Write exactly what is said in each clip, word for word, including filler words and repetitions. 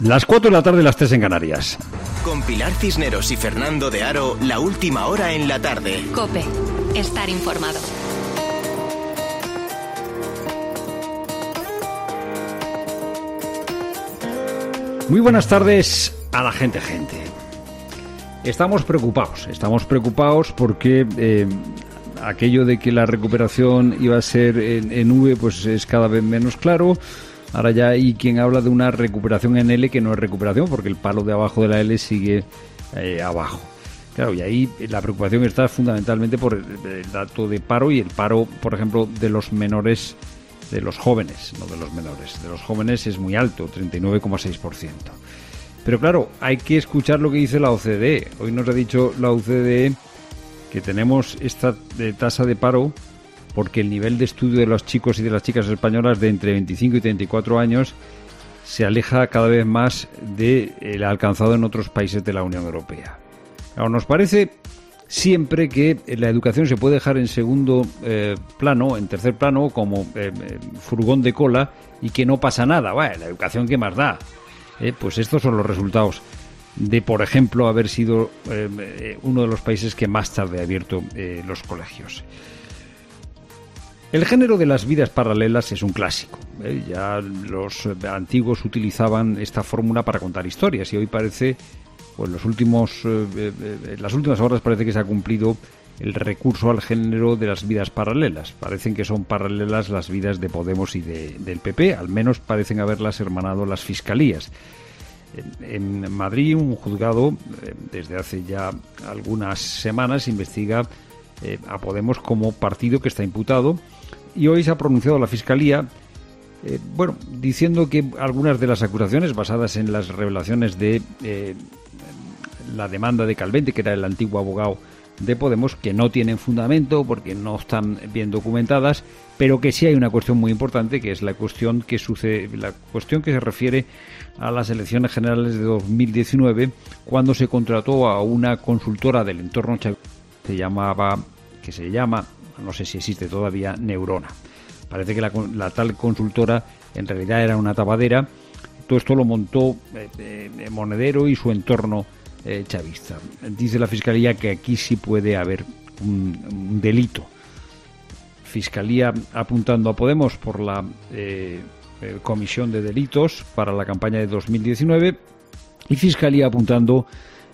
Las cuatro de la tarde, las tres en Canarias. Con Pilar Cisneros y Fernando de Aro, la última hora en la tarde. COPE. Estar informado. Muy buenas tardes a la gente, gente. Estamos preocupados, estamos preocupados porque eh, aquello de que la recuperación iba a ser en, en V, pues es cada vez menos claro. Ahora ya hay quien habla de una recuperación en L que no es recuperación, porque el palo de abajo de la L sigue eh, abajo. Claro, y ahí la preocupación está fundamentalmente por el, el dato de paro y el paro, por ejemplo, de los menores, de los jóvenes, no de los menores. De los jóvenes es muy alto, treinta y nueve coma seis por ciento. Pero claro, hay que escuchar lo que dice la O C D E. Hoy nos ha dicho la O C D E que tenemos esta de tasa de paro porque el nivel de estudio de los chicos y de las chicas españolas de entre veinticinco y treinta y cuatro años se aleja cada vez más del alcanzado en otros países de la Unión Europea. Ahora, nos parece siempre que la educación se puede dejar en segundo eh, plano, en tercer plano, como eh, furgón de cola, y que no pasa nada. Bueno, la educación, ¿qué más da? Eh, pues estos son los resultados de, por ejemplo, haber sido eh, uno de los países que más tarde ha abierto eh, los colegios. El género de las vidas paralelas es un clásico. ¿eh? Ya los antiguos utilizaban esta fórmula para contar historias y hoy parece, pues los últimos, eh, eh, las últimas horas parece que se ha cumplido el recurso al género de las vidas paralelas. Parecen que son paralelas las vidas de Podemos y de, del P P, al menos parecen haberlas hermanado las fiscalías. En, en Madrid, un juzgado, eh, desde hace ya algunas semanas, investiga eh, a Podemos como partido que está imputado. Y hoy se ha pronunciado la Fiscalía, eh, bueno, diciendo que algunas de las acusaciones basadas en las revelaciones de eh, la demanda de Calvente, que era el antiguo abogado de Podemos, que no tienen fundamento porque no están bien documentadas, pero que sí hay una cuestión muy importante, que es la cuestión que sucede, la cuestión que se refiere a las elecciones generales de dos mil diecinueve, cuando se contrató a una consultora del entorno que se llamaba, que se llama no sé si existe todavía, Neurona. Parece que la, la tal consultora en realidad era una tapadera. Todo esto lo montó eh, eh, Monedero y su entorno eh, chavista. Dice la Fiscalía que aquí sí puede haber un, un delito. Fiscalía apuntando a Podemos por la eh, eh, comisión de delitos para la campaña de dos mil diecinueve y Fiscalía apuntando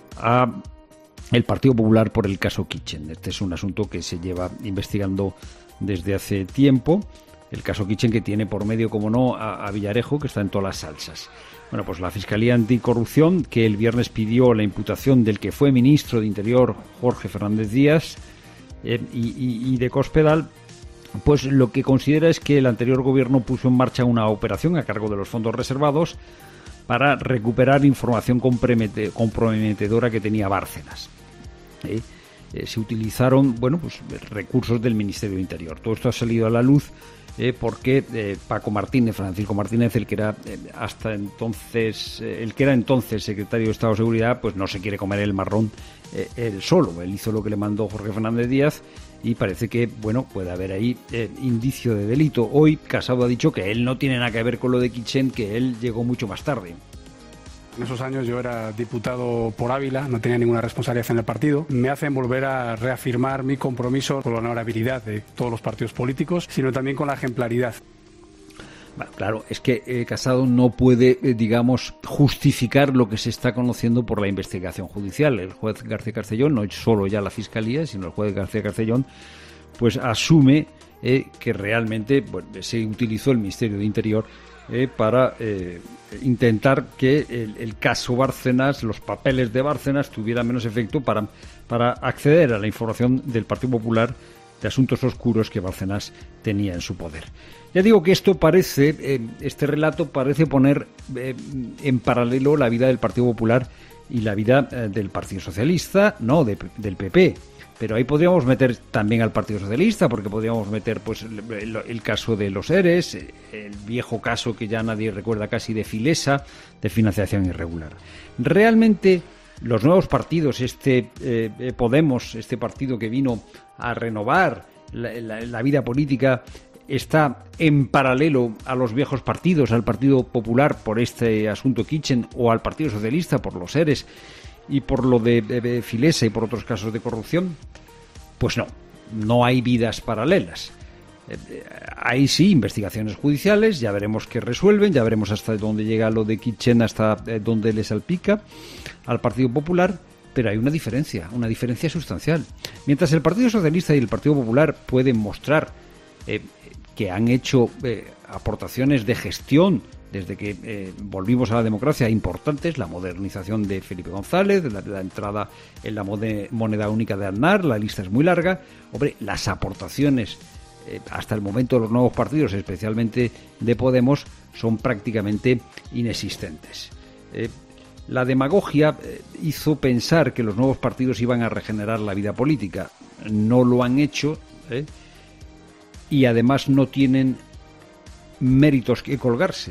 a el Partido Popular por el caso Kitchen. Este es un asunto que se lleva investigando desde hace tiempo. El caso Kitchen, que tiene por medio, como no, a, a Villarejo, que está en todas las salsas. Bueno, pues la Fiscalía Anticorrupción, que el viernes pidió la imputación del que fue ministro de Interior, Jorge Fernández Díaz, eh, y, y, y de Cospedal, pues lo que considera es que el anterior gobierno puso en marcha una operación a cargo de los fondos reservados para recuperar información comprometedora que tenía Bárcenas. ¿Eh? Eh, se utilizaron, bueno, pues recursos del Ministerio de Interior. Todo esto ha salido a la luz eh, porque eh, Paco Martínez, Francisco Martínez, el que era eh, hasta entonces, eh, el que era entonces secretario de Estado de Seguridad, pues no se quiere comer el marrón eh, él solo. Él hizo lo que le mandó Jorge Fernández Díaz y parece que, bueno, puede haber ahí eh, indicio de delito. Hoy Casado ha dicho que él no tiene nada que ver con lo de Kitchen, que él llegó mucho más tarde. En esos años yo era diputado por Ávila, no tenía ninguna responsabilidad en el partido. Me hacen volver a reafirmar mi compromiso con la honorabilidad de todos los partidos políticos, sino también con la ejemplaridad. Bueno, claro, es que eh, Casado no puede, eh, digamos, justificar lo que se está conociendo por la investigación judicial. El juez García Castellón, no solo ya la Fiscalía, sino el juez García Castellón, pues asume eh, que realmente bueno, se utilizó el Ministerio de Interior eh, para eh, intentar que el, el caso Bárcenas, los papeles de Bárcenas tuvieran menos efecto para, para acceder a la información del Partido Popular de asuntos oscuros que Bárcenas tenía en su poder. Ya digo que esto parece, eh, este relato parece poner eh, en paralelo la vida del Partido Popular y la vida eh, del Partido Socialista, no, de, del P P. Pero ahí podríamos meter también al Partido Socialista, porque podríamos meter pues el, el caso de los ERES, el viejo caso que ya nadie recuerda casi de Filesa, de financiación irregular. Realmente los nuevos partidos, este eh, Podemos, este partido que vino a renovar la, la, la vida política, está en paralelo a los viejos partidos, al Partido Popular por este asunto Kitchen o al Partido Socialista por los ERES y por lo de, de, de Filesa y por otros casos de corrupción? Pues no, no hay vidas paralelas. Eh, hay sí investigaciones judiciales, ya veremos qué resuelven, ya veremos hasta dónde llega lo de Kitchen, hasta eh, dónde le salpica al Partido Popular, pero hay una diferencia, una diferencia sustancial. Mientras el Partido Socialista y el Partido Popular pueden mostrar eh, que han hecho eh, aportaciones de gestión desde que eh, volvimos a la democracia importantes, la modernización de Felipe González, la, la entrada en la moneda única de Aznar, la lista es muy larga. Hombre, las aportaciones eh, hasta el momento de los nuevos partidos, especialmente de Podemos, son prácticamente inexistentes. Eh, la demagogia eh, hizo pensar que los nuevos partidos iban a regenerar la vida política. No lo han hecho, ¿eh? Y además no tienen méritos que colgarse.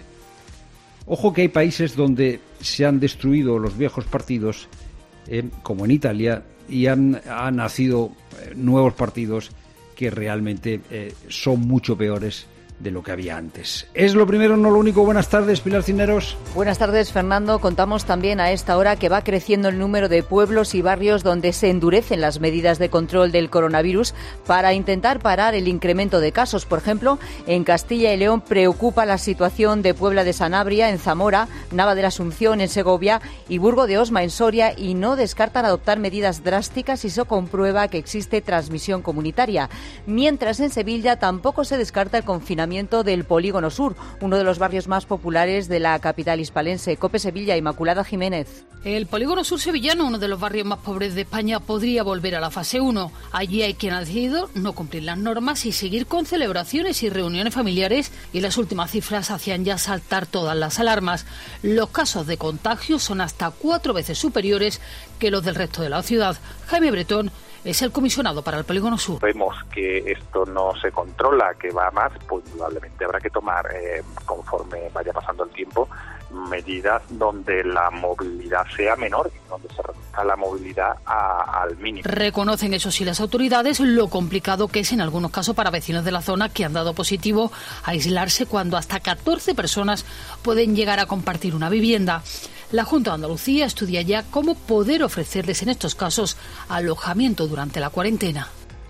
Ojo que hay países donde se han destruido los viejos partidos, eh, como en Italia, y han, han nacido eh, nuevos partidos que realmente eh, son mucho peores de lo que había antes. Es lo primero, no lo único. Buenas tardes, Pilar Cisneros. Buenas tardes, Fernando. Contamos también a esta hora que va creciendo el número de pueblos y barrios donde se endurecen las medidas de control del coronavirus para intentar parar el incremento de casos. Por ejemplo, en Castilla y León preocupa la situación de Puebla de Sanabria, en Zamora, Nava de la Asunción, en Segovia y Burgo de Osma, en Soria, y no descartan adoptar medidas drásticas si se comprueba que existe transmisión comunitaria. Mientras en Sevilla tampoco se descarta el confinamiento del Polígono Sur, uno de los barrios más populares de la capital hispalense. COPE Sevilla, Inmaculada Jiménez. El Polígono Sur sevillano, uno de los barrios más pobres de España, podría volver a la fase uno. Allí hay quien ha decidido no cumplir las normas y seguir con celebraciones y reuniones familiares, y las últimas cifras hacían ya saltar todas las alarmas. Los casos de contagio son hasta cuatro veces superiores que los del resto de la ciudad. Jaime Bretón es el comisionado para el Polígono Sur. Vemos que esto no se controla, que va más, pues probablemente habrá que tomar, eh, conforme vaya pasando el tiempo, medidas donde la movilidad sea menor, donde se reduzca la movilidad a, al mínimo. Reconocen, eso sí, las autoridades lo complicado que es en algunos casos para vecinos de la zona que han dado positivo a aislarse cuando hasta catorce personas pueden llegar a compartir una vivienda. La Junta de Andalucía estudia ya cómo poder ofrecerles en estos casos alojamiento durante la cuarentena.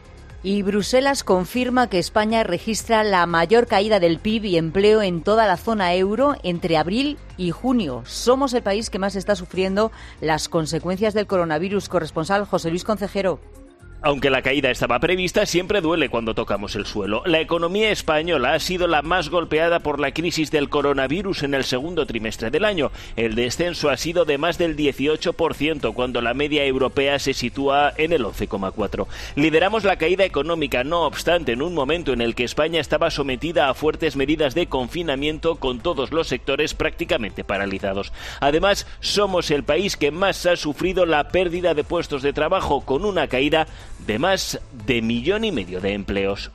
Y Bruselas confirma que España registra la mayor caída del P I B y empleo en toda la zona euro entre abril y junio. Somos el país que más está sufriendo las consecuencias del coronavirus. Corresponsal José Luis Concejero. Aunque la caída estaba prevista, siempre duele cuando tocamos el suelo. La economía española ha sido la más golpeada por la crisis del coronavirus en el segundo trimestre del año. El descenso ha sido de más del dieciocho por ciento, cuando la media europea se sitúa en el once coma cuatro por ciento. Lideramos la caída económica, no obstante, en un momento en el que España estaba sometida a fuertes medidas de confinamiento, con todos los sectores prácticamente paralizados. Además, somos el país que más ha sufrido la pérdida de puestos de trabajo, con una caída de más de millón y medio de empleos.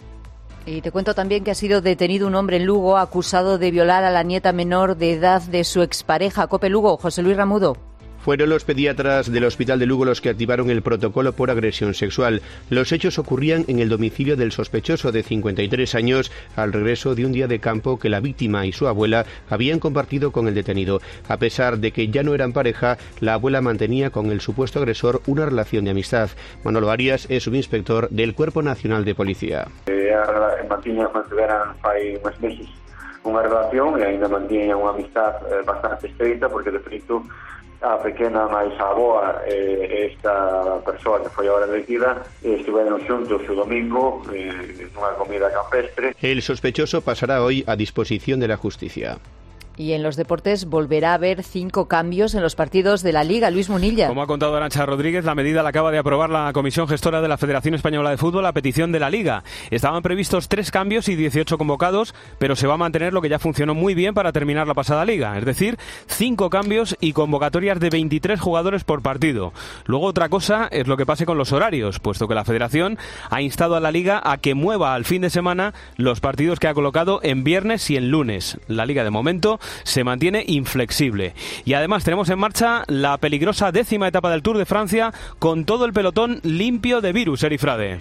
Y te cuento también que ha sido detenido un hombre en Lugo acusado de violar a la nieta menor de edad de su expareja. COPE Lugo, José Luis Ramudo. Fueron los pediatras del Hospital de Lugo los que activaron el protocolo por agresión sexual. Los hechos ocurrían en el domicilio del sospechoso, de cincuenta y tres años, al regreso de un día de campo que la víctima y su abuela habían compartido con el detenido. A pesar de que ya no eran pareja, la abuela mantenía con el supuesto agresor una relación de amistad. Manolo Arias es subinspector del Cuerpo Nacional de Policía. Ela mantiña, mantiveran fai uns meses unha relación e ainda mantiña unha amistad eh, bastante estreita, porque de feito a pequena máis a avoa e esta persoa que foi agora elegida estiveron xuntos o domingo eh, nunha comida campestre. El sospechoso pasará hoy a disposición de la justicia. Y en los deportes volverá a haber cinco cambios en los partidos de la Liga. Luis Munilla. Como ha contado Arantxa Rodríguez, la medida la acaba de aprobar la Comisión Gestora de la Federación Española de Fútbol a petición de la Liga. Estaban previstos tres cambios y dieciocho convocados, pero se va a mantener lo que ya funcionó muy bien para terminar la pasada Liga, es decir, cinco cambios y convocatorias de veintitrés jugadores por partido. Luego otra cosa es lo que pase con los horarios, puesto que la Federación ha instado a la Liga a que mueva al fin de semana los partidos que ha colocado en viernes y en lunes. La Liga de momento se mantiene inflexible. Y además tenemos en marcha la peligrosa décima etapa del Tour de Francia, con todo el pelotón limpio de virus, Eri Frade.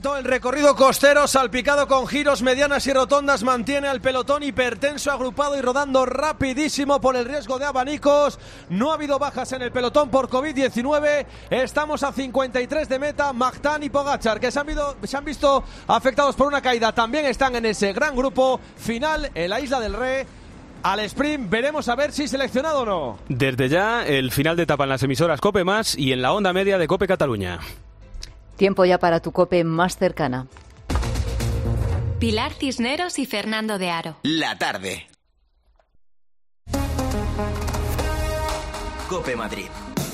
momento el recorrido costero salpicado con giros, medianas y rotondas mantiene al pelotón hipertenso, agrupado y rodando rapidísimo por el riesgo de abanicos. No ha habido bajas en el pelotón por covid diecinueve. Estamos a cincuenta y tres de meta. Magdán y Pogačar, que se han, visto, se han visto afectados por una caída, también están en ese gran grupo final en la Isla del Rey. Al sprint veremos a ver si seleccionado o no. Desde ya el final de etapa en las emisoras COPE Más y en la onda media de COPE Cataluña. Tiempo ya para tu COPE más cercana. Pilar Cisneros y Fernando de Aro. La tarde. COPE Madrid.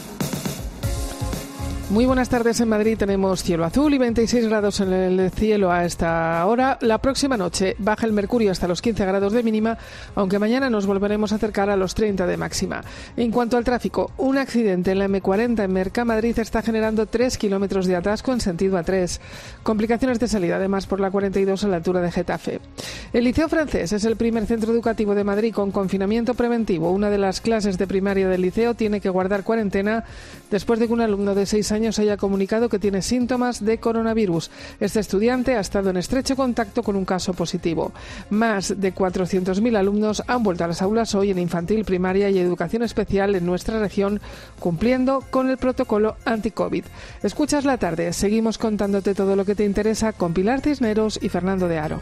Muy buenas tardes. En Madrid tenemos cielo azul y veintiséis grados en el cielo a esta hora. La próxima noche baja el mercurio hasta los quince grados de mínima, aunque mañana nos volveremos a acercar a los treinta de máxima. En cuanto al tráfico, un accidente en la eme cuarenta en Mercamadrid está generando tres kilómetros de atasco en sentido A tres. Complicaciones de salida, además, por la cuarenta y dos a la altura de Getafe. El Liceo Francés es el primer centro educativo de Madrid con confinamiento preventivo. Una de las clases de primaria del liceo tiene que guardar cuarentena después de que un alumno de seis años haya comunicado que tiene síntomas de coronavirus. Este estudiante ha estado en estrecho contacto con un caso positivo. Más de cuatrocientos mil alumnos han vuelto a las aulas hoy en infantil, primaria y educación especial en nuestra región, cumpliendo con el protocolo anti-COVID. Escuchas La Tarde. Seguimos contándote todo lo que te interesa con Pilar Cisneros y Fernando de Aro.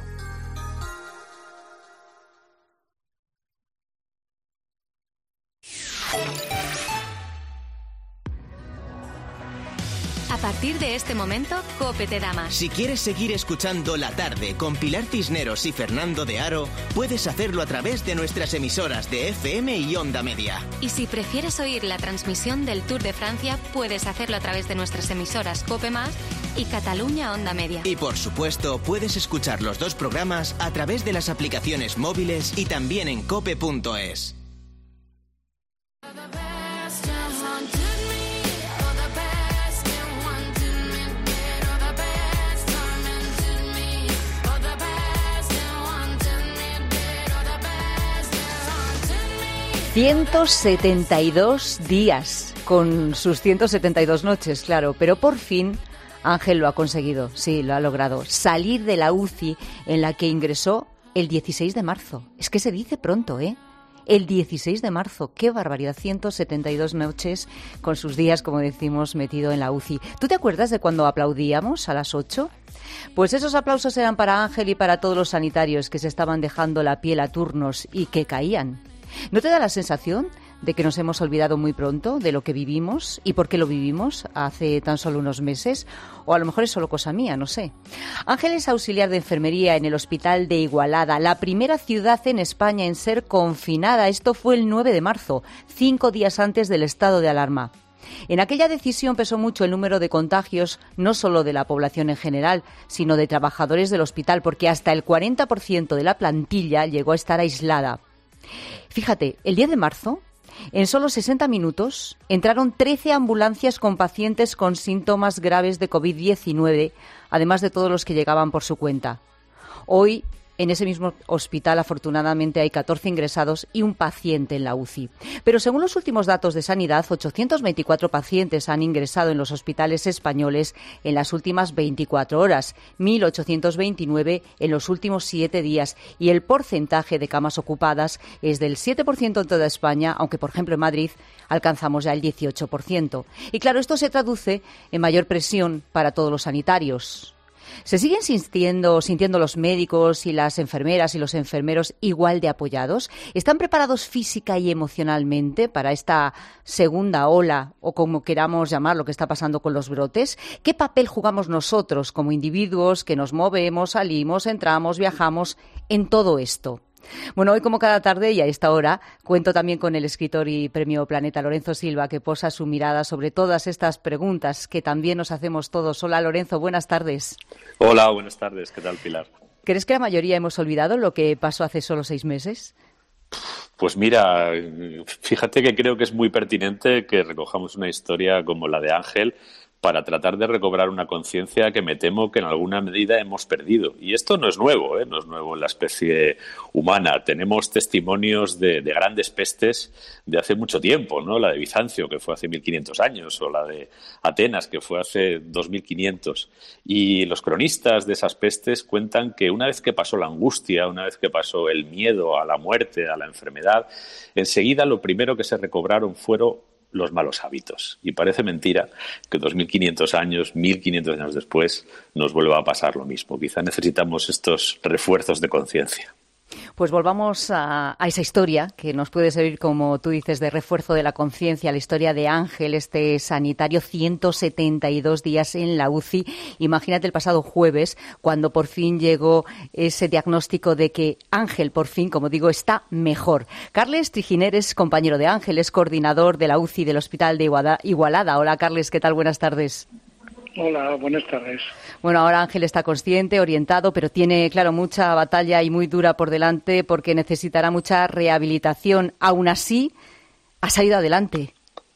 A partir de este momento, COPE te da más. Si quieres seguir escuchando La Tarde con Pilar Cisneros y Fernando de Aro, puedes hacerlo a través de nuestras emisoras de F M y Onda Media. Y si prefieres oír la transmisión del Tour de Francia, puedes hacerlo a través de nuestras emisoras COPE Más y Cataluña Onda Media. Y por supuesto, puedes escuchar los dos programas a través de las aplicaciones móviles y también en cope punto es. ciento setenta y dos días, con sus ciento setenta y dos noches, claro, pero por fin Ángel lo ha conseguido, sí, lo ha logrado, salir de la U C I en la que ingresó el dieciséis de marzo. Es que se dice pronto, ¿eh? El dieciséis de marzo, qué barbaridad, ciento setenta y dos noches con sus días, como decimos, metido en la U C I. ¿Tú te acuerdas de cuando aplaudíamos a las ocho? Pues esos aplausos eran para Ángel y para todos los sanitarios que se estaban dejando la piel a turnos y que caían. ¿No te da la sensación de que nos hemos olvidado muy pronto de lo que vivimos y por qué lo vivimos hace tan solo unos meses? O a lo mejor es solo cosa mía, no sé. Ángel es auxiliar de enfermería en el Hospital de Igualada, la primera ciudad en España en ser confinada. Esto fue el nueve de marzo, cinco días antes del estado de alarma. En aquella decisión pesó mucho el número de contagios, no solo de la población en general, sino de trabajadores del hospital, porque hasta el cuarenta por ciento de la plantilla llegó a estar aislada. Fíjate, el diez de marzo, en solo sesenta minutos, entraron trece ambulancias con pacientes con síntomas graves de covid diecinueve, además de todos los que llegaban por su cuenta. Hoy, en ese mismo hospital, afortunadamente, hay catorce ingresados y un paciente en la U C I. Pero según los últimos datos de Sanidad, ochocientos veinticuatro pacientes han ingresado en los hospitales españoles en las últimas veinticuatro horas, mil ochocientos veintinueve en los últimos siete días, y el porcentaje de camas ocupadas es del siete por ciento en toda España, aunque, por ejemplo, en Madrid alcanzamos ya el dieciocho por ciento. Y claro, esto se traduce en mayor presión para todos los sanitarios. ¿Se siguen sintiendo, sintiendo los médicos y las enfermeras y los enfermeros igual de apoyados? ¿Están preparados física y emocionalmente para esta segunda ola, o como queramos llamar lo que está pasando con los brotes? ¿Qué papel jugamos nosotros como individuos que nos movemos, salimos, entramos, viajamos en todo esto? Bueno, hoy, como cada tarde y a esta hora, cuento también con el escritor y premio Planeta Lorenzo Silva, que posa su mirada sobre todas estas preguntas que también nos hacemos todos. Hola, Lorenzo, buenas tardes. Hola, buenas tardes. ¿Qué tal, Pilar? ¿Crees que la mayoría hemos olvidado lo que pasó hace solo seis meses? Pues mira, fíjate que creo que es muy pertinente que recojamos una historia como la de Ángel para tratar de recobrar una conciencia que me temo que en alguna medida hemos perdido. Y esto no es nuevo, ¿eh? No es nuevo en la especie humana. Tenemos testimonios de, de grandes pestes de hace mucho tiempo, ¿no? La de Bizancio, que fue hace mil quinientos años, o la de Atenas, que fue hace dos mil quinientos. Y los cronistas de esas pestes cuentan que una vez que pasó la angustia, una vez que pasó el miedo a la muerte, a la enfermedad, enseguida lo primero que se recobraron fueron los malos hábitos. Y parece mentira que dos mil quinientos años, mil quinientos años después, nos vuelva a pasar lo mismo. Quizá necesitamos estos refuerzos de conciencia. Pues volvamos a, a esa historia que nos puede servir, como tú dices, de refuerzo de la conciencia, la historia de Ángel, este sanitario, ciento setenta y dos días en la U C I. Imagínate el pasado jueves, cuando por fin llegó ese diagnóstico de que Ángel, por fin, como digo, está mejor. Carles Triginer es compañero de Ángel, es coordinador de la U C I del Hospital de Igualada. Hola, Carles, ¿qué tal? Buenas tardes. Hola, buenas tardes. Bueno, ahora Ángel está consciente, orientado, pero tiene, claro, mucha batalla y muy dura por delante porque necesitará mucha rehabilitación. Aún así, ha salido adelante.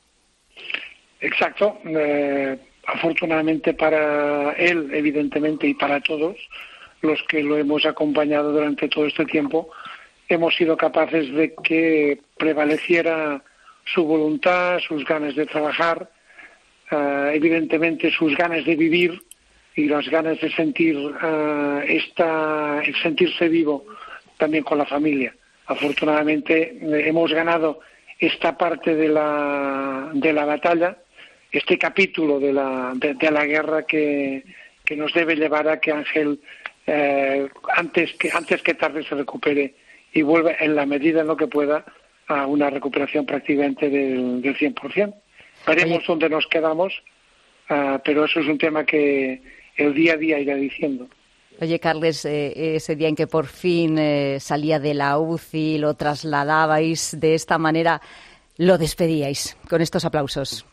Exacto. Eh, afortunadamente para él, evidentemente, y para todos los que lo hemos acompañado durante todo este tiempo, hemos sido capaces de que prevaleciera su voluntad, sus ganas de trabajar, Uh, evidentemente sus ganas de vivir y las ganas de sentir uh, esta, el sentirse vivo también con la familia. Afortunadamente eh, hemos ganado esta parte de la de la batalla, este capítulo de la de, de la guerra que, que nos debe llevar a que Ángel eh, antes que antes que tarde se recupere y vuelva en la medida en lo que pueda a una recuperación prácticamente del, del cien por ciento. Veremos dónde nos quedamos, uh, pero eso es un tema que el día a día irá diciendo. Oye, Carles, eh, ese día en que por fin eh, salía de la U C I, lo trasladabais de esta manera, lo despedíais con estos aplausos.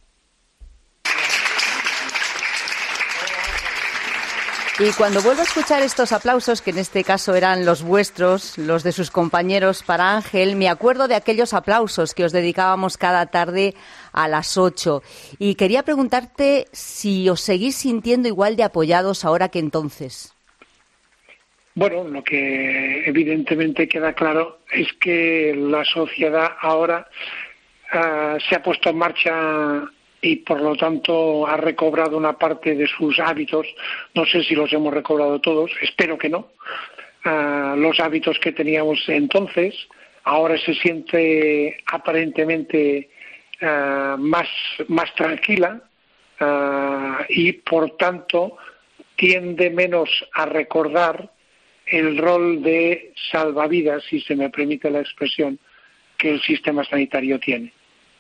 Y cuando vuelvo a escuchar estos aplausos, que en este caso eran los vuestros, los de sus compañeros para Ángel, me acuerdo de aquellos aplausos que os dedicábamos cada tarde a las ocho. Y quería preguntarte si os seguís sintiendo igual de apoyados ahora que entonces. Bueno, lo que evidentemente queda claro es que la sociedad ahora uh, se ha puesto en marcha y por lo tanto ha recobrado una parte de sus hábitos. No sé si los hemos recobrado todos, espero que no. Uh, los hábitos que teníamos entonces, ahora se siente aparentemente uh, más, más tranquila uh, y por tanto tiende menos a recordar el rol de salvavidas, si se me permite la expresión, que el sistema sanitario tiene.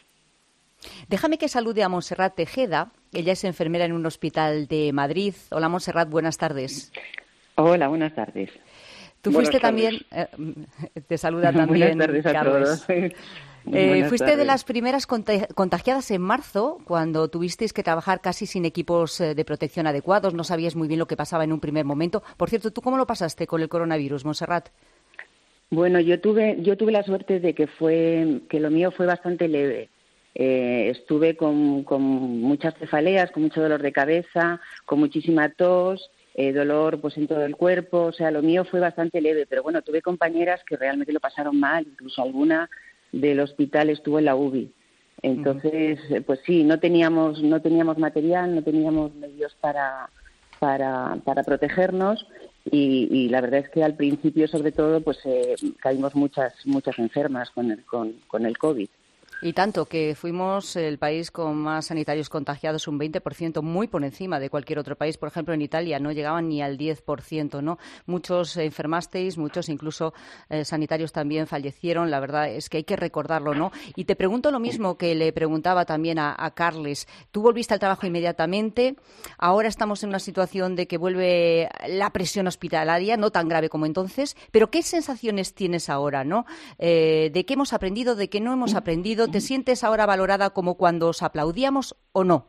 Déjame que salude a Montserrat Tejeda. Ella es enfermera en un hospital de Madrid. Hola, Montserrat, buenas tardes. Hola, buenas tardes. Tú buenas fuiste tardes. también, eh, te saluda también, buenas tardes a Carles. todos. Eh, fuiste tardes. de las primeras contagiadas en marzo, cuando tuvisteis que trabajar casi sin equipos de protección adecuados. No sabías muy bien lo que pasaba en un primer momento. Por cierto, ¿tú cómo lo pasaste con el coronavirus, Montserrat? Bueno, yo tuve yo tuve la suerte de que fue que lo mío fue bastante leve. Eh, estuve con, con muchas cefaleas, con mucho dolor de cabeza, con muchísima tos, eh, dolor pues en todo el cuerpo. O sea, lo mío fue bastante leve. Pero bueno, tuve compañeras que realmente lo pasaron mal, incluso alguna del hospital estuvo en la U B I. Entonces, uh-huh. pues sí, no teníamos no teníamos material, no teníamos medios para para para protegernos y, y la verdad es que al principio, sobre todo, pues eh, caímos muchas muchas enfermas con el con, con el COVID. Y tanto que fuimos el país con más sanitarios contagiados, un veinte por ciento, muy por encima de cualquier otro país. Por ejemplo, en Italia no llegaban ni al diez por ciento, ¿no? Muchos enfermasteis, muchos incluso eh, sanitarios también fallecieron. La verdad es que hay que recordarlo, ¿no? Y te pregunto lo mismo que le preguntaba también a, a Carles. Tú volviste al trabajo inmediatamente. Ahora estamos en una situación de que vuelve la presión hospitalaria, no tan grave como entonces. Pero ¿qué sensaciones tienes ahora, no? Eh, ¿De qué hemos aprendido? ¿De qué no hemos aprendido? ¿Te sientes ahora valorada como cuando os aplaudíamos o no?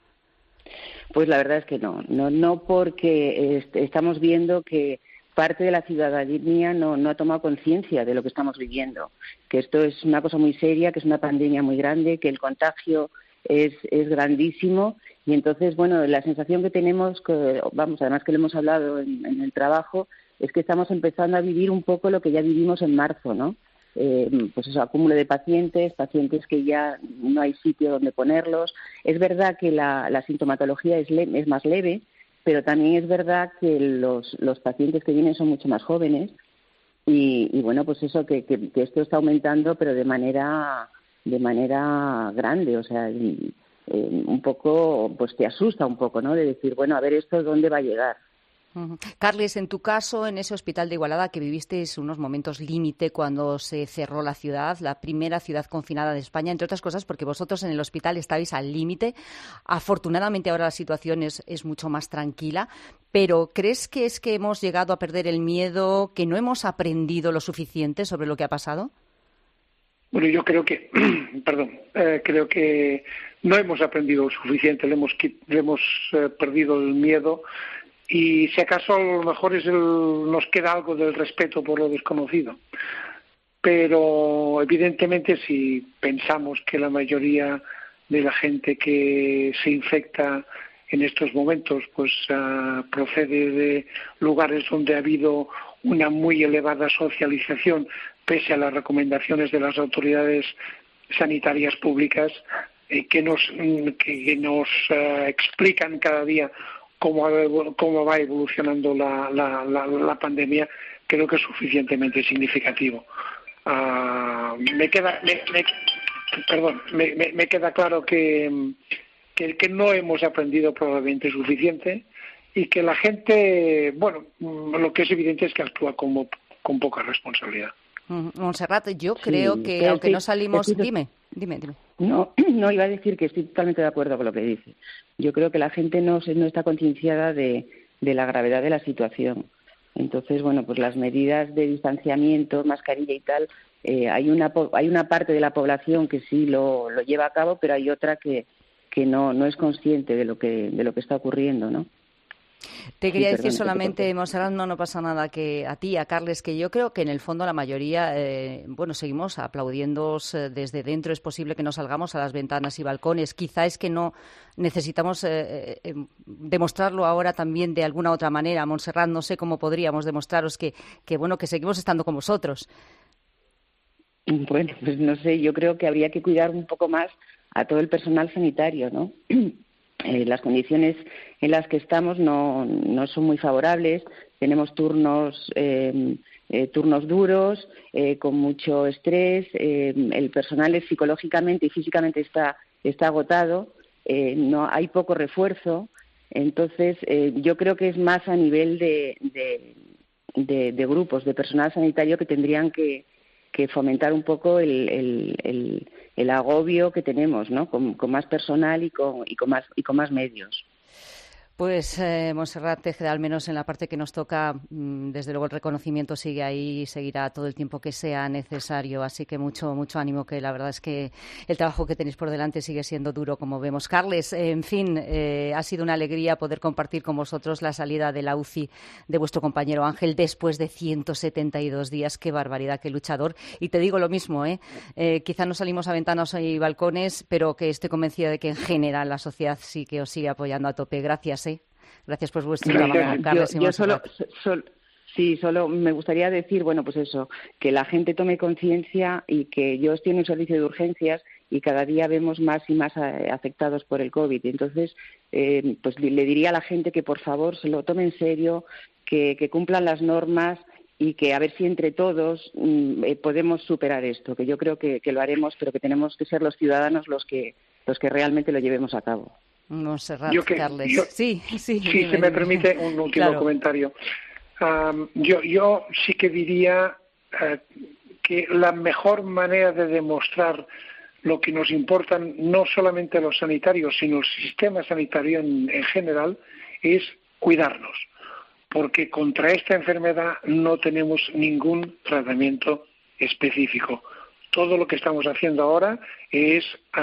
Pues la verdad es que no, no, no porque est- estamos viendo que parte de la ciudadanía no, no ha tomado conciencia de lo que estamos viviendo, que esto es una cosa muy seria, que es una pandemia muy grande, que el contagio es, es grandísimo Y entonces, bueno, la sensación que tenemos, que, vamos, además que lo hemos hablado en, en el trabajo, es que estamos empezando a vivir un poco lo que ya vivimos en marzo, ¿no? Eh, pues eso, acúmulo de pacientes, pacientes que ya no hay sitio donde ponerlos. Es verdad que la, la sintomatología es, le, es más leve, pero también es verdad que los, los pacientes que vienen son mucho más jóvenes y, y bueno, pues eso, que, que, que esto está aumentando, pero de manera, de manera grande, o sea, y, eh, un poco, pues te asusta un poco, ¿no? De decir, bueno, a ver esto dónde va a llegar. Uh-huh. Carles, en tu caso, en ese hospital de Igualada, que vivisteis unos momentos límite cuando se cerró la ciudad, la primera ciudad confinada de España, entre otras cosas porque vosotros en el hospital estabais al límite. Afortunadamente ahora la situación es, es mucho más tranquila, pero ¿crees que es que hemos llegado a perder el miedo, que no hemos aprendido lo suficiente sobre lo que ha pasado? Bueno, yo creo que, perdón, eh, creo que no hemos aprendido lo suficiente, le hemos, le hemos eh, perdido el miedo. Y si acaso a lo mejor es el, nos queda algo del respeto por lo desconocido. Pero evidentemente si pensamos que la mayoría de la gente que se infecta en estos momentos pues uh, procede de lugares donde ha habido una muy elevada socialización pese a las recomendaciones de las autoridades sanitarias públicas eh, que nos, que nos uh, explican cada día Cómo, cómo va evolucionando la, la, la, la pandemia, creo que es suficientemente significativo. Uh, me queda, me, me, perdón, me, me, me queda claro que, que, que no hemos aprendido probablemente suficiente y que la gente, bueno, lo que es evidente es que actúa como, con poca responsabilidad. Montserrat, yo creo sí, que, que aunque sí, no salimos... sí, dime, dime, dime. No, no iba a decir que estoy totalmente de acuerdo con lo que dice. Yo creo que la gente no, no está concienciada de, de la gravedad de la situación. Entonces, bueno, pues las medidas de distanciamiento, mascarilla y tal, eh, hay una hay una parte de la población que sí lo, lo lleva a cabo, pero hay otra que, que no, no es consciente de lo que de lo que está ocurriendo, ¿no? Te quería sí, decir perdón, solamente, Montserrat, no, no pasa nada, que a ti, a Carles, que yo creo que en el fondo la mayoría, eh, bueno, seguimos aplaudiéndoos eh, desde dentro. Es posible que no salgamos a las ventanas y balcones. Quizá es que no necesitamos eh, eh, demostrarlo ahora también de alguna otra manera. Montserrat, no sé cómo podríamos demostraros que, que, bueno, que seguimos estando con vosotros. Bueno, pues no sé, yo creo que habría que cuidar un poco más a todo el personal sanitario, ¿no? Eh, las condiciones en las que estamos no, no son muy favorables. Tenemos turnos eh, eh, turnos duros, eh, con mucho estrés. Eh, el personal es psicológicamente y físicamente está está agotado. Eh, no hay poco refuerzo. Entonces, eh, yo creo que es más a nivel de, de, de, de grupos de personal sanitario que tendrían que que fomentar un poco el, el, el, el agobio que tenemos, ¿no? Con, con más personal y con, y con más y con más medios. Pues, eh, Montserrat Tejeda, al menos en la parte que nos toca, mmm, desde luego el reconocimiento sigue ahí y seguirá todo el tiempo que sea necesario. Así que mucho mucho ánimo, que la verdad es que el trabajo que tenéis por delante sigue siendo duro, como vemos. Carles, eh, en fin, eh, ha sido una alegría poder compartir con vosotros la salida de la U C I de vuestro compañero Ángel después de ciento setenta y dos días. Qué barbaridad, qué luchador. Y te digo lo mismo, ¿eh? eh quizá no salimos a ventanas y balcones, pero que estoy convencida de que en general la sociedad sí que os sigue apoyando a tope. Gracias. ¿eh? Gracias por vuestro trabajo, Carles. Yo, yo solo, solo, sí, solo me gustaría decir, bueno, pues eso, que la gente tome conciencia y que yo estoy en un servicio de urgencias y cada día vemos más y más afectados por el COVID. Entonces, eh, pues le diría a la gente que por favor se lo tome en serio, que, que cumplan las normas y que a ver si entre todos eh, podemos superar esto, que yo creo que, que lo haremos, pero que tenemos que ser los ciudadanos los que los que realmente lo llevemos a cabo. Montserrat, yo que, Carles. Yo, sí, sí. Si dime, se me dime. permite un último claro. comentario. Um, yo, yo sí que diría uh, que la mejor manera de demostrar lo que nos importa no solamente a los sanitarios, sino el sistema sanitario en, en general, es cuidarnos. Porque contra esta enfermedad no tenemos ningún tratamiento específico. Todo lo que estamos haciendo ahora es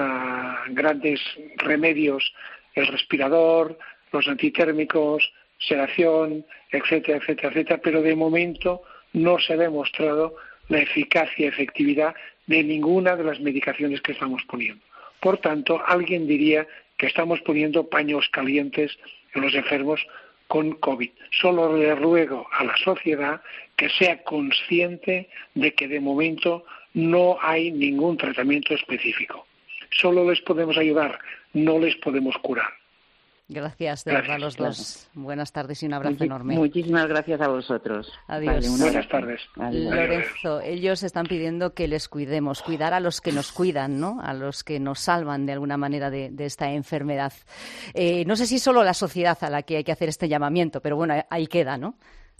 uh, grandes remedios, el respirador, los antitérmicos, sedación, etcétera, etcétera, etcétera, pero de momento no se ha demostrado la eficacia y efectividad de ninguna de las medicaciones que estamos poniendo. Por tanto, alguien diría que estamos poniendo paños calientes en los enfermos con COVID. Solo le ruego a la sociedad que sea consciente de que de momento no hay ningún tratamiento específico. Solo les podemos ayudar, no les podemos curar. Gracias, de gracias, verdad, los gracias. dos. Buenas tardes y un abrazo Muchi- enorme. Muchísimas gracias a vosotros. Adiós. Vale, un Buenas abrazo. tardes. Adiós. Lorenzo, ellos están pidiendo que les cuidemos, cuidar a los que nos cuidan, ¿no? A los que nos salvan de alguna manera de, de esta enfermedad. Eh, no sé si solo la sociedad a la que hay que hacer este llamamiento, pero bueno, ahí queda, ¿no?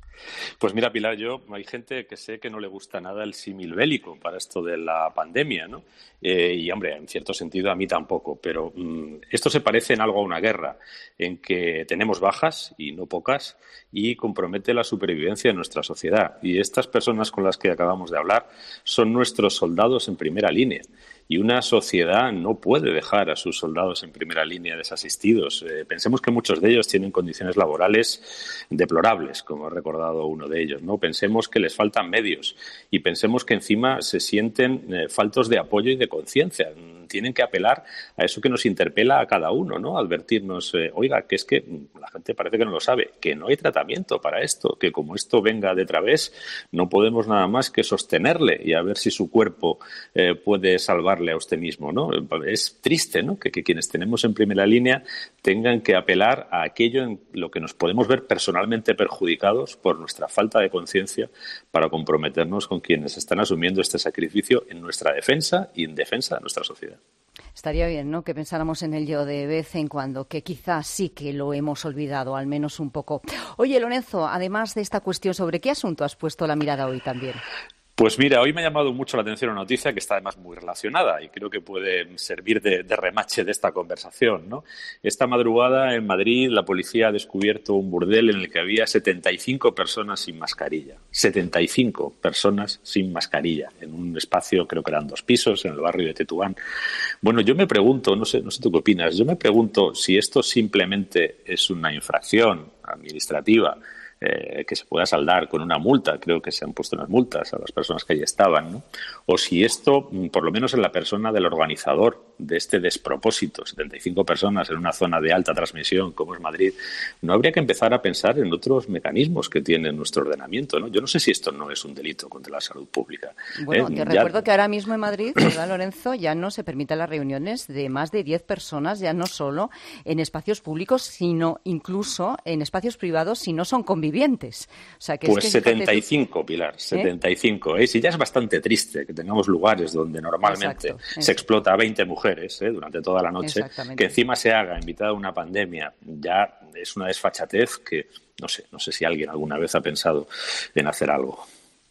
Pues mira, Pilar, yo hay gente que sé que no le gusta nada el símil bélico para esto de la pandemia, ¿no? Eh, y, hombre, en cierto sentido a mí tampoco, pero mmm, esto se parece en algo a una guerra, en que tenemos bajas, y no pocas, y compromete la supervivencia de nuestra sociedad. Y estas personas con las que acabamos de hablar son nuestros soldados en primera línea. Y una sociedad no puede dejar a sus soldados en primera línea desasistidos. Eh, pensemos que muchos de ellos tienen condiciones laborales deplorables, como ha recordado uno de ellos, ¿no? Pensemos que les faltan medios y pensemos que encima se sienten eh, faltos de apoyo y de conciencia. Tienen que apelar a eso que nos interpela a cada uno, ¿no? Advertirnos, eh, oiga, que es que la gente parece que no lo sabe, que no hay tratamiento para esto, que como esto venga de través, no podemos nada más que sostenerle y a ver si su cuerpo eh, puede salvarle a usted mismo, ¿no? Es triste, ¿no? Que, que quienes tenemos en primera línea tengan que apelar a aquello en lo que nos podemos ver personalmente perjudicados por nuestra falta de conciencia para comprometernos con quienes están asumiendo este sacrificio en nuestra defensa y en defensa de nuestra sociedad. Estaría bien, ¿no?, que pensáramos en ello de vez en cuando, que quizás sí que lo hemos olvidado, al menos un poco. Oye, Lorenzo, además de esta cuestión, ¿sobre qué asunto has puesto la mirada hoy también? Pues mira, hoy me ha llamado mucho la atención una noticia que está además muy relacionada y creo que puede servir de, de remache de esta conversación, ¿no? Esta madrugada en Madrid la policía ha descubierto un burdel en el que había setenta y cinco personas sin mascarilla. setenta y cinco personas sin mascarilla en un espacio, creo que eran dos pisos, en el barrio de Tetuán. Bueno, yo me pregunto, no sé, no sé tú qué opinas, yo me pregunto si esto simplemente es una infracción administrativa Eh, que se pueda saldar con una multa, creo que se han puesto unas multas a las personas que allí estaban, ¿no? O si esto, por lo menos en la persona del organizador de este despropósito, setenta y cinco personas en una zona de alta transmisión como es Madrid, no habría que empezar a pensar en otros mecanismos que tiene nuestro ordenamiento, ¿no? Yo no sé si esto no es un delito contra la salud pública. Bueno, ¿eh? te Ya... recuerdo que ahora mismo en Madrid, ¿verdad, Lorenzo? Ya no se permiten las reuniones de más de diez personas, ya no solo en espacios públicos, sino incluso en espacios privados si no son convivientes. O sea, que pues es que, setenta y cinco, Pilar, setenta y cinco. ¿Eh? Y ya es bastante triste que tengamos lugares donde normalmente Exacto, se eso. explota a veinte mujeres ¿eh? durante toda la noche, que encima se haga invitada a una pandemia. Ya es una desfachatez que no sé, no sé si alguien alguna vez ha pensado en hacer algo.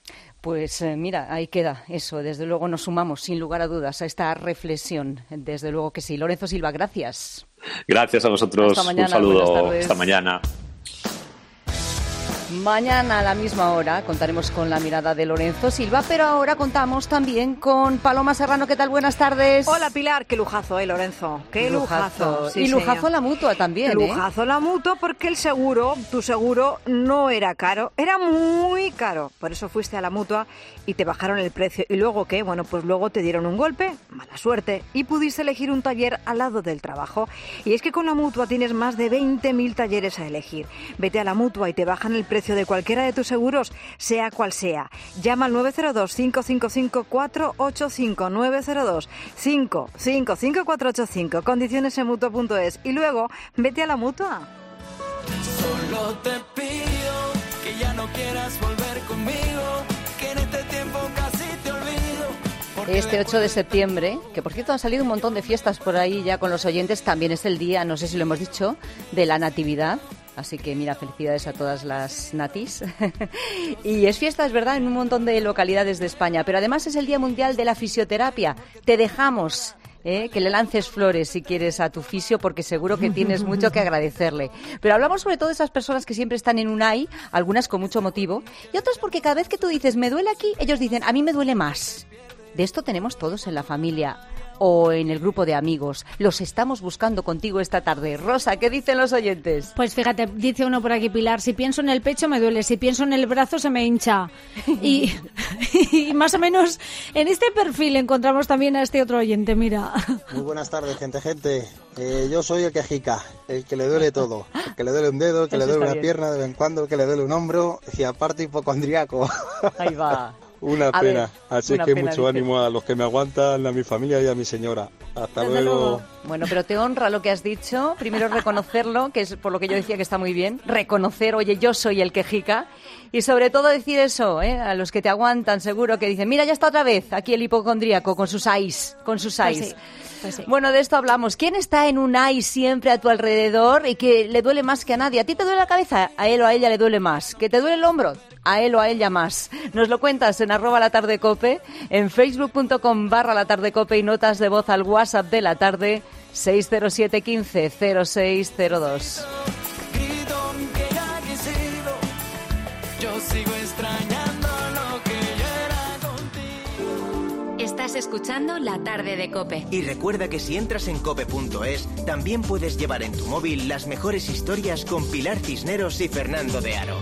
Pues eh, mira, ahí queda eso. Desde luego nos sumamos, sin lugar a dudas, a esta reflexión. Desde luego que sí. Lorenzo Silva, gracias. Gracias a vosotros. Hasta mañana, un saludo. buenas tardes. Hasta mañana. Mañana a la misma hora contaremos con la mirada de Lorenzo Silva, pero ahora contamos también con Paloma Serrano. ¿Qué tal? Buenas tardes. Hola, Pilar. Qué lujazo, ¿eh, Lorenzo? Qué lujazo. lujazo. Sí, y lujazo señor. la mutua también, ¿eh? Lujazo la mutua porque el seguro, tu seguro, no era caro, era muy caro. Por eso fuiste a la mutua y te bajaron el precio. ¿Y luego qué? Bueno, pues luego te dieron un golpe, mala suerte, y pudiste elegir un taller al lado del trabajo. Y es que con la mutua tienes más de veinte mil talleres a elegir. Vete a la mutua y te bajan el precio de cualquiera de tus seguros, sea cual sea. Llama al nueve cero dos, cinco cinco cinco, cuatro ocho cinco, nueve cero dos, cinco cinco cinco, cuatro ocho cinco. Condiciones en mutua punto es. Y luego, vete a la mutua. Solo te pido que ya no quieras volver conmigo, que en este tiempo casi te olvido. Este ocho de septiembre, que por cierto han salido un montón de fiestas por ahí ya con los oyentes, también es el día, no sé si lo hemos dicho, de la Natividad. Así que mira, felicidades a todas las natis. Y es fiesta, es verdad, en un montón de localidades de España. Pero además es el Día Mundial de la Fisioterapia. Te dejamos ¿eh? que le lances flores si quieres a tu fisio, porque seguro que tienes mucho que agradecerle. Pero hablamos sobre todo de esas personas que siempre están en un A I, algunas con mucho motivo, y otras porque cada vez que tú dices, me duele aquí, ellos dicen, a mí me duele más. De esto tenemos todos en la familia. o en el grupo de amigos. Los estamos buscando contigo esta tarde. Rosa, ¿qué dicen los oyentes? Pues fíjate, dice uno por aquí, Pilar, si pienso en el pecho me duele, si pienso en el brazo se me hincha. Y, y más o menos en este perfil encontramos también a este otro oyente, mira. Muy buenas tardes, gente, gente. Eh, yo soy el quejica, el que le duele todo. El que le duele un dedo, el que Eso le duele una bien. pierna de vez en cuando, el que le duele un hombro y aparte hipocondriaco. Ahí va. Una A pena, ver, así una que pena, mucho dice. ánimo a los que me aguantan, a mi familia y a mi señora. Hasta, Hasta luego. luego. Bueno, pero te honra lo que has dicho. Primero reconocerlo, que es por lo que yo decía que está muy bien. Reconocer, oye, yo soy el quejica. Y sobre todo decir eso, ¿eh? A los que te aguantan, seguro que dicen, mira, ya está otra vez aquí el hipocondríaco con sus ais, con sus ais. Pues sí, pues sí. Bueno, de esto hablamos. ¿Quién está en un ais siempre a tu alrededor y que le duele más que a nadie? ¿A ti te duele la cabeza? A él o a ella le duele más. ¿Que te duele el hombro? A él o a ella más. Nos lo cuentas en arroba la tarde cope, en facebook.com barra la tarde cope y notas de voz al WhatsApp de la tarde seis cero siete uno cinco cero seis cero dos. Yo sigo extrañando lo que yo era contigo. Estás escuchando La Tarde de COPE. Y recuerda que si entras en cope punto es, también puedes llevar en tu móvil las mejores historias con Pilar Cisneros y Fernando de Aro.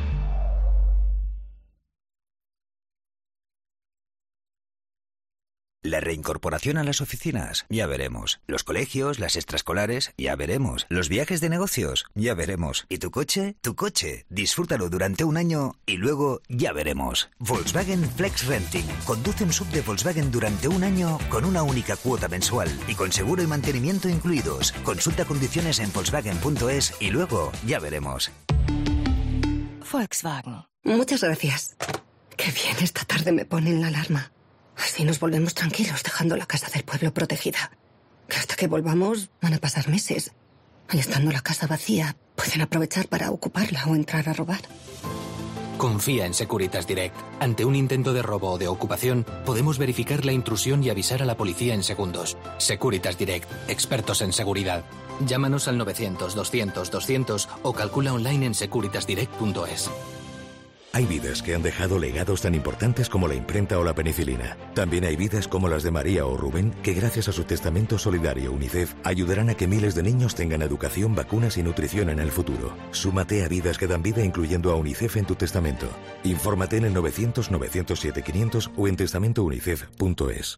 La reincorporación a las oficinas, ya veremos. Los colegios, las extraescolares, ya veremos. Los viajes de negocios, ya veremos. ¿Y tu coche? Tu coche. Disfrútalo durante un año y luego ya veremos. Volkswagen Flex Renting. Conduce un sub de Volkswagen durante un año con una única cuota mensual y con seguro y mantenimiento incluidos. Consulta condiciones en volkswagen punto es y luego ya veremos. Volkswagen. Muchas gracias. Qué bien, esta tarde me ponen la alarma. Así nos volvemos tranquilos dejando la casa del pueblo protegida. Que hasta que volvamos van a pasar meses. Y estando la casa vacía, pueden aprovechar para ocuparla o entrar a robar. Confía en Securitas Direct. Ante un intento de robo o de ocupación, podemos verificar la intrusión y avisar a la policía en segundos. Securitas Direct. Expertos en seguridad. Llámanos al novecientos, doscientos, doscientos o calcula online en securitas direct punto es. Hay vidas que han dejado legados tan importantes como la imprenta o la penicilina. También hay vidas como las de María o Rubén que gracias a su testamento solidario UNICEF ayudarán a que miles de niños tengan educación, vacunas y nutrición en el futuro. Súmate a vidas que dan vida incluyendo a UNICEF en tu testamento. Infórmate en el novecientos, novecientos siete, quinientos o en testamento unicef punto es.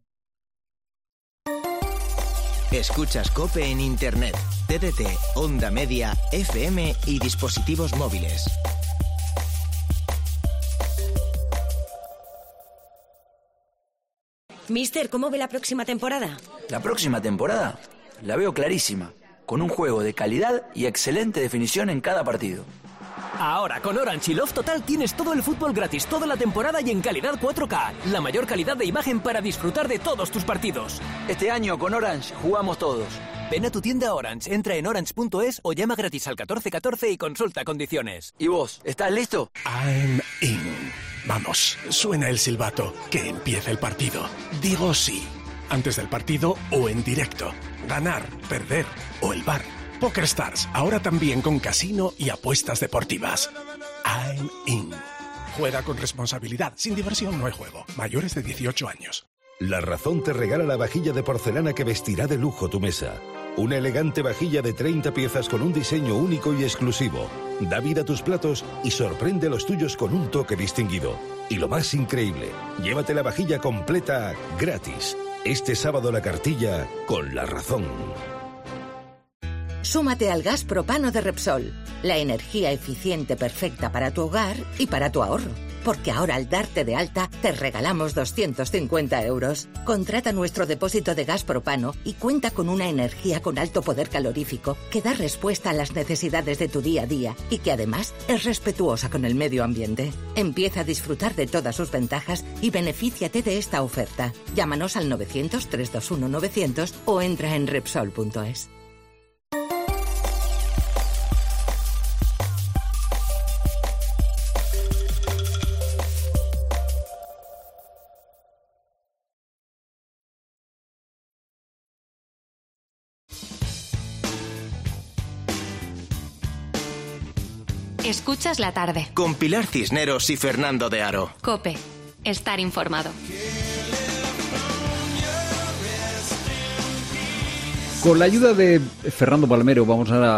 Escuchas COPE en Internet, T D T, Onda Media, F M y dispositivos móviles. Mister, ¿cómo ve la próxima temporada? La próxima temporada la veo clarísima, con un juego de calidad y excelente definición en cada partido. Ahora con Orange y Love Total tienes todo el fútbol gratis toda la temporada y en calidad cuatro K. La mayor calidad de imagen para disfrutar de todos tus partidos. Este año con Orange jugamos todos. Ven a tu tienda Orange, entra en orange punto es o llama gratis al catorce catorce y consulta condiciones. ¿Y vos, estás listo? I'm in. Vamos, suena el silbato. Que empiece el partido. Digo sí. Antes del partido o en directo. Ganar, perder o el bar. PokerStars, ahora también con casino y apuestas deportivas. I'm in. Juega con responsabilidad. Sin diversión no hay juego. Mayores de dieciocho años. La Razón te regala la vajilla de porcelana que vestirá de lujo tu mesa. Una elegante vajilla de treinta piezas con un diseño único y exclusivo. Da vida a tus platos y sorprende a los tuyos con un toque distinguido. Y lo más increíble, llévate la vajilla completa gratis. Este sábado la cartilla con La Razón. Súmate al gas propano de Repsol, la energía eficiente perfecta para tu hogar y para tu ahorro. Porque ahora al darte de alta te regalamos doscientos cincuenta euros. Contrata nuestro depósito de gas propano y cuenta con una energía con alto poder calorífico que da respuesta a las necesidades de tu día a día y que además es respetuosa con el medio ambiente. Empieza a disfrutar de todas sus ventajas y benefíciate de esta oferta. Llámanos al novecientos, trescientos veintiuno, novecientos o entra en repsol punto es. Escuchas la tarde. Con Pilar Cisneros y Fernando de Aro. COPE. Estar informado. Con la ayuda de Fernando Palmero vamos a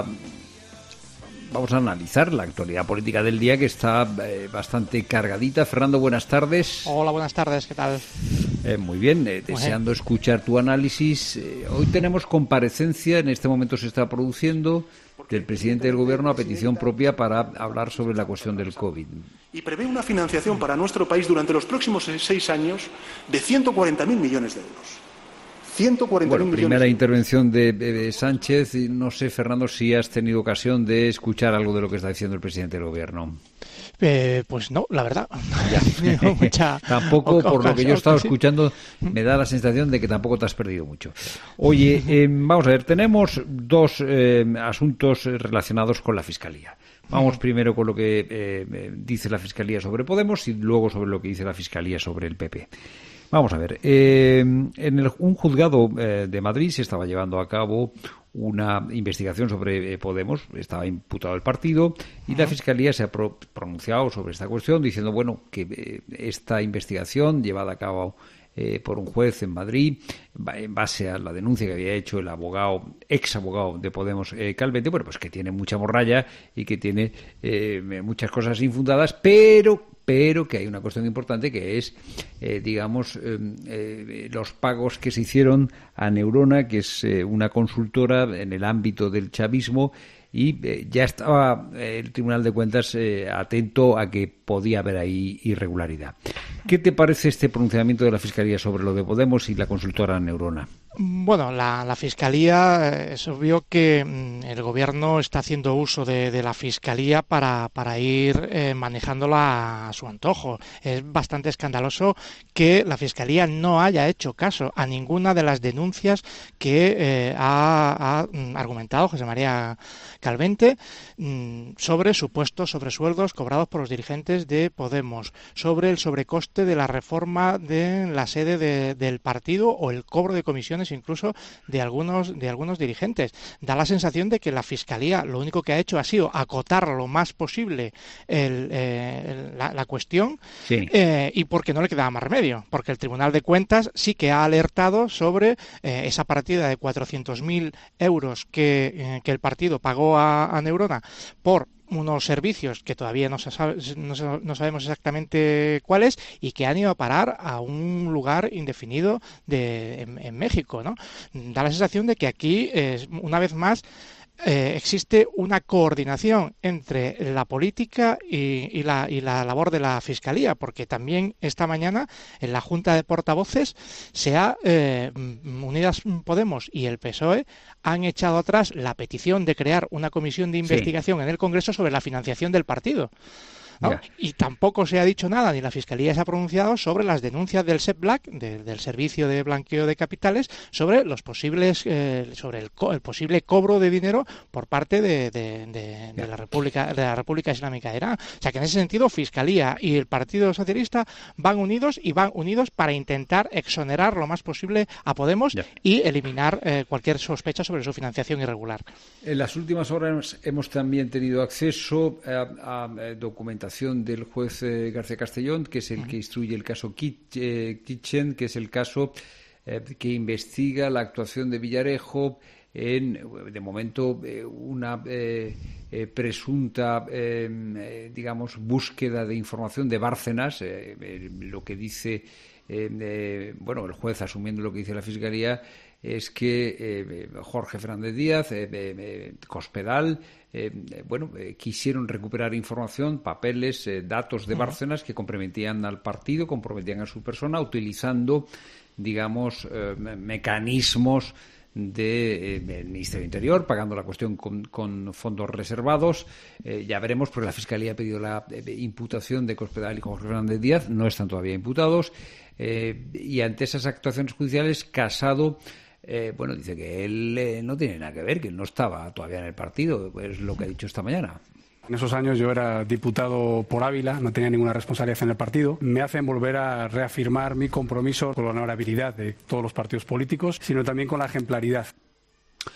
vamos a analizar la actualidad política del día, que está eh, bastante cargadita. Fernando, buenas tardes. Hola, buenas tardes, ¿qué tal? Eh, muy bien, eh, deseando bien. escuchar tu análisis. Eh, hoy tenemos comparecencia, en este momento se está produciendo, del presidente del Gobierno a petición propia para hablar sobre la cuestión del COVID. Y prevé una financiación para nuestro país durante los próximos seis años de ciento cuarenta mil millones de euros. ciento cuarenta mil bueno, primera millones. Intervención de, de Sánchez. Y no sé, Fernando, si has tenido ocasión de escuchar algo de lo que está diciendo el presidente del Gobierno. Eh, pues no, la verdad. Ya. Mucha tampoco, por lo que yo he estado escuchando, me da la sensación de que tampoco te has perdido mucho. Oye, eh, vamos a ver, tenemos dos eh, asuntos relacionados con la Fiscalía. Vamos primero con lo que eh, dice la Fiscalía sobre Podemos y luego sobre lo que dice la Fiscalía sobre el P P. Vamos a ver, eh, en el, un juzgado eh, de Madrid se estaba llevando a cabo una investigación sobre eh, Podemos, estaba imputado el partido y uh-huh. la Fiscalía se ha pro, pronunciado sobre esta cuestión diciendo, bueno, que eh, esta investigación llevada a cabo eh, por un juez en Madrid, en base a la denuncia que había hecho el abogado, ex abogado de Podemos, eh, Calvente, bueno, pues que tiene mucha morralla y que tiene eh, muchas cosas infundadas, pero... pero que hay una cuestión importante que es, eh, digamos, eh, eh, los pagos que se hicieron a Neurona, que es eh, una consultora en el ámbito del chavismo, y eh, ya estaba eh, el Tribunal de Cuentas eh, atento a que podía haber ahí irregularidad. ¿Qué te parece este pronunciamiento de la Fiscalía sobre lo de Podemos y la consultora Neurona? Bueno, la, la Fiscalía, es obvio que mm, el Gobierno está haciendo uso de, de la Fiscalía para, para ir eh, manejándola a su antojo. Es bastante escandaloso que la Fiscalía no haya hecho caso a ninguna de las denuncias que eh, ha, ha mm, argumentado José María Calvente mm, sobre supuestos sobresueldos cobrados por los dirigentes de Podemos, sobre el sobrecoste de la reforma de la sede de, del partido o el cobro de comisiones incluso de algunos de algunos dirigentes. Da la sensación de que la Fiscalía lo único que ha hecho ha sido acotar lo más posible el, eh, la, la cuestión sí. eh, y porque no le quedaba más remedio, porque el Tribunal de Cuentas sí que ha alertado sobre eh, esa partida de cuatrocientos mil euros que, eh, que el partido pagó a, a Neurona por unos servicios que todavía no, se sabe, no, no sabemos exactamente cuáles y que han ido a parar a un lugar indefinido de, en, en México, ¿no? Da la sensación de que aquí, eh, una vez más, Eh, existe una coordinación entre la política y, y, la, y la labor de la Fiscalía, porque también esta mañana en la Junta de Portavoces se ha eh, Unidas Podemos y el P S O E han echado atrás la petición de crear una comisión de investigación sí. en el Congreso sobre la financiación del partido. ¿No? Y tampoco se ha dicho nada, ni la Fiscalía se ha pronunciado sobre las denuncias del SEPBLAC, de, del Servicio de Blanqueo de Capitales, sobre los posibles, eh, sobre el, co el posible cobro de dinero por parte de, de, de, de la República, de la República Islámica de Irán. O sea que en ese sentido Fiscalía y el Partido Socialista van unidos y van unidos para intentar exonerar lo más posible a Podemos ya. y eliminar eh, cualquier sospecha sobre su financiación irregular. En las últimas horas hemos también tenido acceso a, a documentación del juez eh, García Castellón, que es el uh-huh. que instruye el caso Kitchen, que es el caso eh, que investiga la actuación de Villarejo en, de momento, eh, una eh, eh, presunta, eh, digamos, búsqueda de información de Bárcenas, eh, eh, lo que dice, eh, eh, bueno, el juez, asumiendo lo que dice la Fiscalía, es que eh, Jorge Fernández Díaz, eh, eh, Cospedal, eh, bueno, eh, quisieron recuperar información, papeles, eh, datos de Bárcenas que comprometían al partido, comprometían a su persona, utilizando, digamos, eh, mecanismos de, eh, del Ministerio del Interior, pagando la cuestión con, con fondos reservados. Eh, ya veremos, porque la Fiscalía ha pedido la eh, imputación de Cospedal y Jorge Fernández Díaz, no están todavía imputados, eh, y ante esas actuaciones judiciales, Casado Eh, bueno, dice que él eh, no tiene nada que ver, que él no estaba todavía en el partido, es lo que ha dicho esta mañana. En esos años yo era diputado por Ávila, no tenía ninguna responsabilidad en el partido. Me hacen volver a reafirmar mi compromiso con la honorabilidad de todos los partidos políticos, sino también con la ejemplaridad.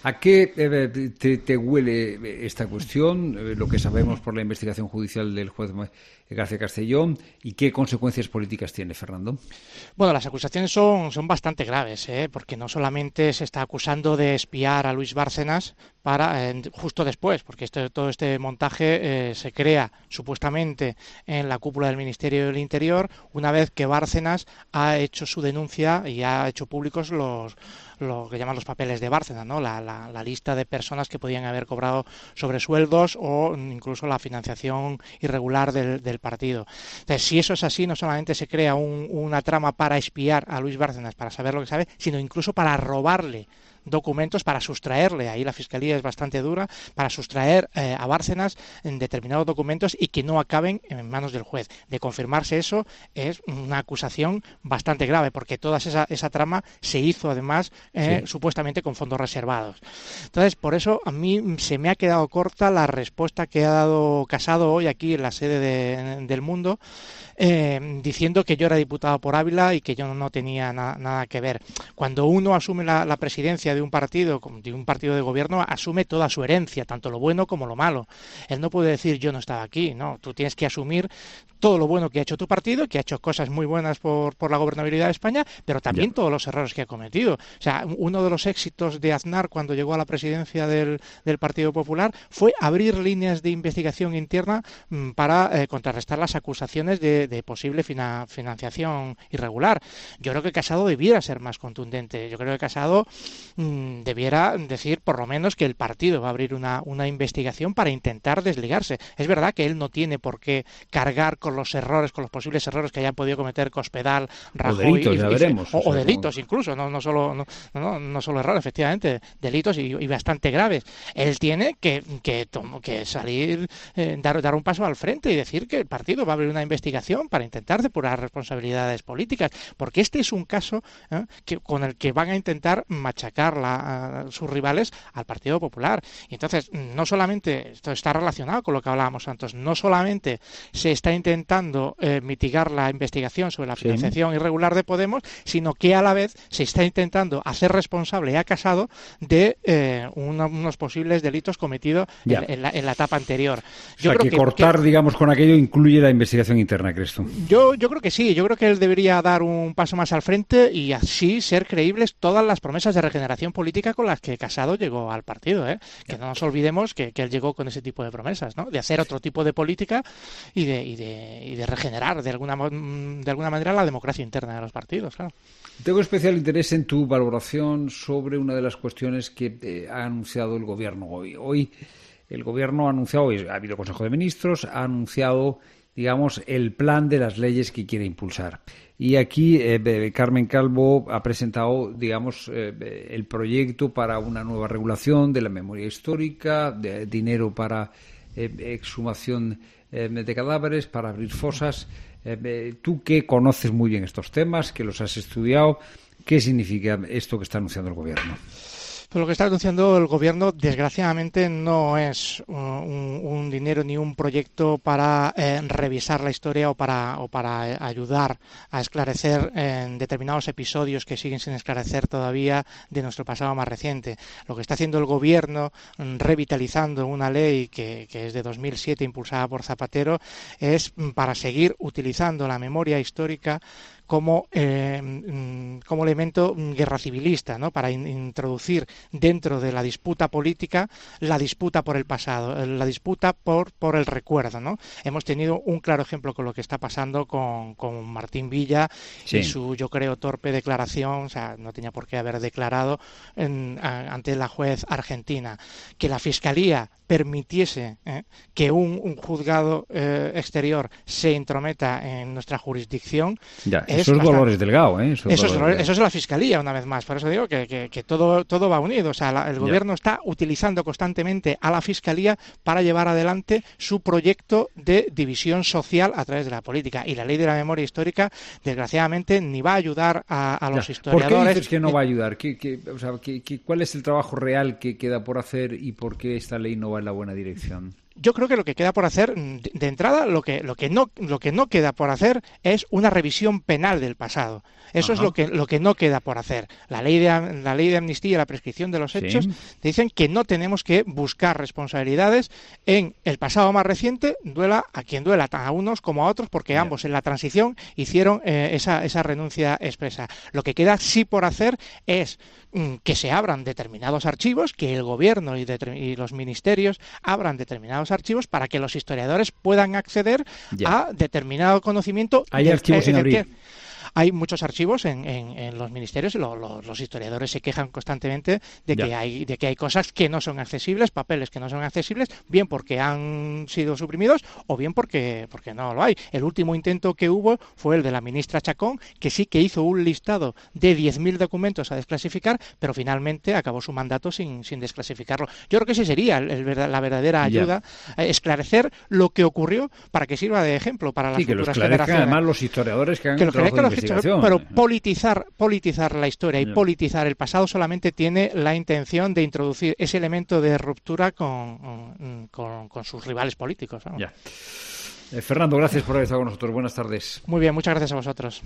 ¿A qué eh, te, te huele esta cuestión, eh, lo que sabemos por la investigación judicial del juez García Castellón, y qué consecuencias políticas tiene, Fernando? Bueno, las acusaciones son, son bastante graves, ¿eh? Porque no solamente se está acusando de espiar a Luis Bárcenas para eh, justo después, porque esto, todo este montaje eh, se crea supuestamente en la cúpula del Ministerio del Interior una vez que Bárcenas ha hecho su denuncia y ha hecho públicos los lo que llaman los papeles de Bárcenas, ¿no? La, la, la lista de personas que podían haber cobrado sobresueldos o incluso la financiación irregular del, del partido. Entonces, si eso es así, no solamente se crea un, una trama para espiar a Luis Bárcenas, para saber lo que sabe, sino incluso para robarle documentos, para sustraerle, ahí la Fiscalía es bastante dura, para sustraer eh, a Bárcenas en determinados documentos y que no acaben en manos del juez. De confirmarse eso, es una acusación bastante grave, porque toda esa, esa trama se hizo además eh, sí. supuestamente con fondos reservados. Entonces, por eso a mí se me ha quedado corta la respuesta que ha dado Casado hoy aquí en la sede de, del Mundo, eh, diciendo que yo era diputado por Ávila y que yo no tenía na, nada que ver. Cuando uno asume la, la presidencia de un partido, de un partido de gobierno, asume toda su herencia, tanto lo bueno como lo malo. Él no puede decir yo no estaba aquí, no, tú tienes que asumir todo lo bueno que ha hecho tu partido, que ha hecho cosas muy buenas por, por la gobernabilidad de España, pero también yeah. todos los errores que ha cometido. O sea, uno de los éxitos de Aznar cuando llegó a la presidencia del, del Partido Popular fue abrir líneas de investigación interna mmm, para eh, contrarrestar las acusaciones de, de posible fina, financiación irregular. Yo creo que Casado debiera ser más contundente. Yo creo que Casado mmm, debiera decir por lo menos que el partido va a abrir una, una investigación para intentar desligarse. Es verdad que él no tiene por qué cargar con los errores, con los posibles errores que hayan podido cometer Cospedal, Rajoy, o delitos, y, ya veremos, o, o, o delitos incluso, no, no solo no, no, no solo errores, efectivamente, delitos y, y bastante graves. Él tiene que, que, que salir, eh, dar, dar un paso al frente y decir que el partido va a abrir una investigación para intentar depurar responsabilidades políticas, porque este es un caso eh, que, con el que van a intentar machacar la, a sus rivales al Partido Popular. Y entonces, no solamente, esto está relacionado con lo que hablábamos antes, no solamente se está intentando intentando eh, mitigar la investigación sobre la financiación sí. irregular de Podemos, sino que a la vez se está intentando hacer responsable a Casado de eh, una, unos posibles delitos cometidos en, en, la, en la etapa anterior. Yo o sea, creo que, que cortar, que, digamos, con aquello incluye la investigación interna, ¿crees tú? Yo, yo creo que sí, yo creo que él debería dar un paso más al frente y así ser creíbles todas las promesas de regeneración política con las que Casado llegó al partido, ¿eh? Que no nos olvidemos que, que él llegó con ese tipo de promesas, ¿no? De hacer otro tipo de política y de, y de y de regenerar de alguna de alguna manera la democracia interna de los partidos, claro. Tengo especial interés en tu valoración sobre una de las cuestiones que eh, ha anunciado el Gobierno hoy. Hoy el Gobierno ha anunciado, hoy ha habido Consejo de Ministros, ha anunciado, digamos, el plan de las leyes que quiere impulsar. Y aquí eh, Carmen Calvo ha presentado, digamos, eh, el proyecto para una nueva regulación de la memoria histórica, de dinero para eh, exhumación de cadáveres, para abrir fosas. Eh, tú que conoces muy bien estos temas, que los has estudiado, ¿qué significa esto que está anunciando el Gobierno? Pues lo que está anunciando el Gobierno, desgraciadamente, no es un, un dinero ni un proyecto para eh, revisar la historia o para, o para ayudar a esclarecer eh, determinados episodios que siguen sin esclarecer todavía de nuestro pasado más reciente. Lo que está haciendo el Gobierno, revitalizando una ley que, que es de dos mil siete, impulsada por Zapatero, es para seguir utilizando la memoria histórica como, eh, como elemento guerra civilista, ¿no? Para in- introducir dentro de la disputa política la disputa por el pasado, la disputa por, por el recuerdo, ¿no? Hemos tenido un claro ejemplo con lo que está pasando con, con Martín Villa sí. y su, yo creo, torpe declaración, o sea, no tenía por qué haber declarado en, a, ante la juez argentina, que la Fiscalía permitiese eh, que un, un juzgado eh, exterior se intrometa en nuestra jurisdicción. Ya, es eso es bastante... Dolores Delgado, ¿eh? Eso, eso, es, Delgado. Eso es la Fiscalía, una vez más. Por eso digo que, que, que todo, todo va unido. O sea, la, el Gobierno ya. está utilizando constantemente a la Fiscalía para llevar adelante su proyecto de división social a través de la política. Y la Ley de la Memoria Histórica, desgraciadamente, ni va a ayudar a, a los ya. historiadores. ¿Por qué dices que no va a ayudar? ¿Qué, qué, o sea, qué, qué, ¿Cuál es el trabajo real que queda por hacer y por qué esta ley no va en la buena dirección? Yo creo que lo que queda por hacer, de entrada, lo que, lo que no, lo que no queda por hacer es una revisión penal del pasado. Eso Ajá. es lo que lo que no queda por hacer. La ley de la ley de amnistía y la prescripción de los hechos sí. dicen que no tenemos que buscar responsabilidades en el pasado más reciente, duela a quien duela, a unos como a otros, porque yeah. ambos en la transición hicieron eh, esa, esa renuncia expresa. Lo que queda sí por hacer es mm, que se abran determinados archivos, que el gobierno y, de, y los ministerios abran determinados archivos para que los historiadores puedan acceder yeah. a determinado conocimiento. Hay archivos eh, sin abrir. Que, hay muchos archivos en, en, en los ministerios y lo, lo, los historiadores se quejan constantemente de que, hay, de que hay cosas que no son accesibles, papeles que no son accesibles, bien porque han sido suprimidos o bien porque, porque no lo hay. El último intento que hubo fue el de la ministra Chacón, que sí que hizo un listado de diez mil documentos a desclasificar, pero finalmente acabó su mandato sin, sin desclasificarlo. Yo creo que ese sería el, el, la verdadera ayuda, yeah. eh, esclarecer lo que ocurrió para que sirva de ejemplo para las sí, futuras que lo generaciones. Además los historiadores que han que lo pero politizar politizar la historia y politizar el pasado solamente tiene la intención de introducir ese elemento de ruptura con, con, con sus rivales políticos. ¿No? Ya. Eh, Fernando, gracias por haber estado con nosotros. Buenas tardes. Muy bien, muchas gracias a vosotros.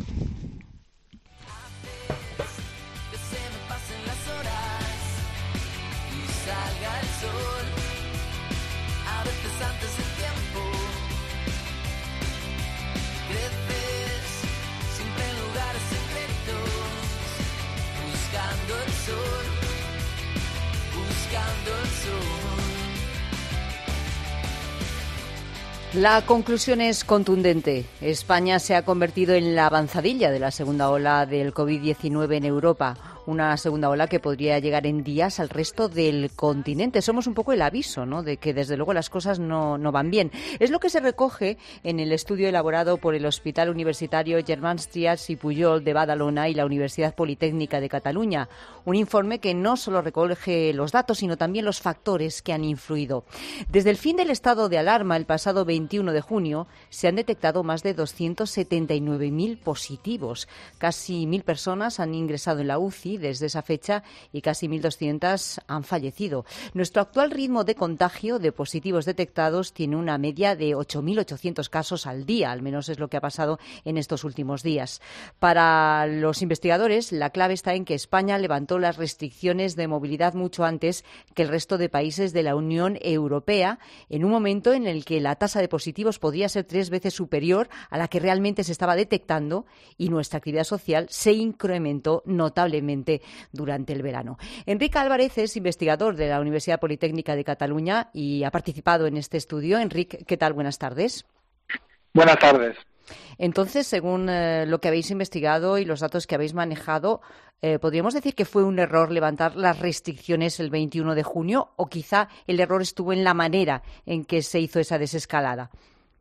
La conclusión es contundente. España se ha convertido en la avanzadilla de la segunda ola del COVID diecinueve en Europa. Una segunda ola que podría llegar en días al resto del continente. Somos un poco el aviso, ¿no?, de que desde luego las cosas no, no van bien. Es lo que se recoge en el estudio elaborado por el Hospital Universitario Germans Trias i Pujol de Badalona y la Universidad Politécnica de Cataluña. Un informe que no solo recoge los datos, sino también los factores que han influido. Desde el fin del estado de alarma, el pasado veintiuno de junio, se han detectado más de doscientos setenta y nueve mil positivos. Casi mil personas han ingresado en la U C I desde esa fecha y casi mil doscientas han fallecido. Nuestro actual ritmo de contagio de positivos detectados tiene una media de ocho mil ochocientos casos al día, al menos es lo que ha pasado en estos últimos días. Para los investigadores, la clave está en que España levantó las restricciones de movilidad mucho antes que el resto de países de la Unión Europea, en un momento en el que la tasa de positivos podría ser tres veces superior a la que realmente se estaba detectando y nuestra actividad social se incrementó notablemente durante el verano. Enrique Álvarez es investigador de la Universidad Politécnica de Cataluña y ha participado en este estudio. Enrique, ¿qué tal? Buenas tardes. Buenas tardes. Entonces, según eh, lo que habéis investigado y los datos que habéis manejado, eh, ¿podríamos decir que fue un error levantar las restricciones el veintiuno de junio o quizá el error estuvo en la manera en que se hizo esa desescalada?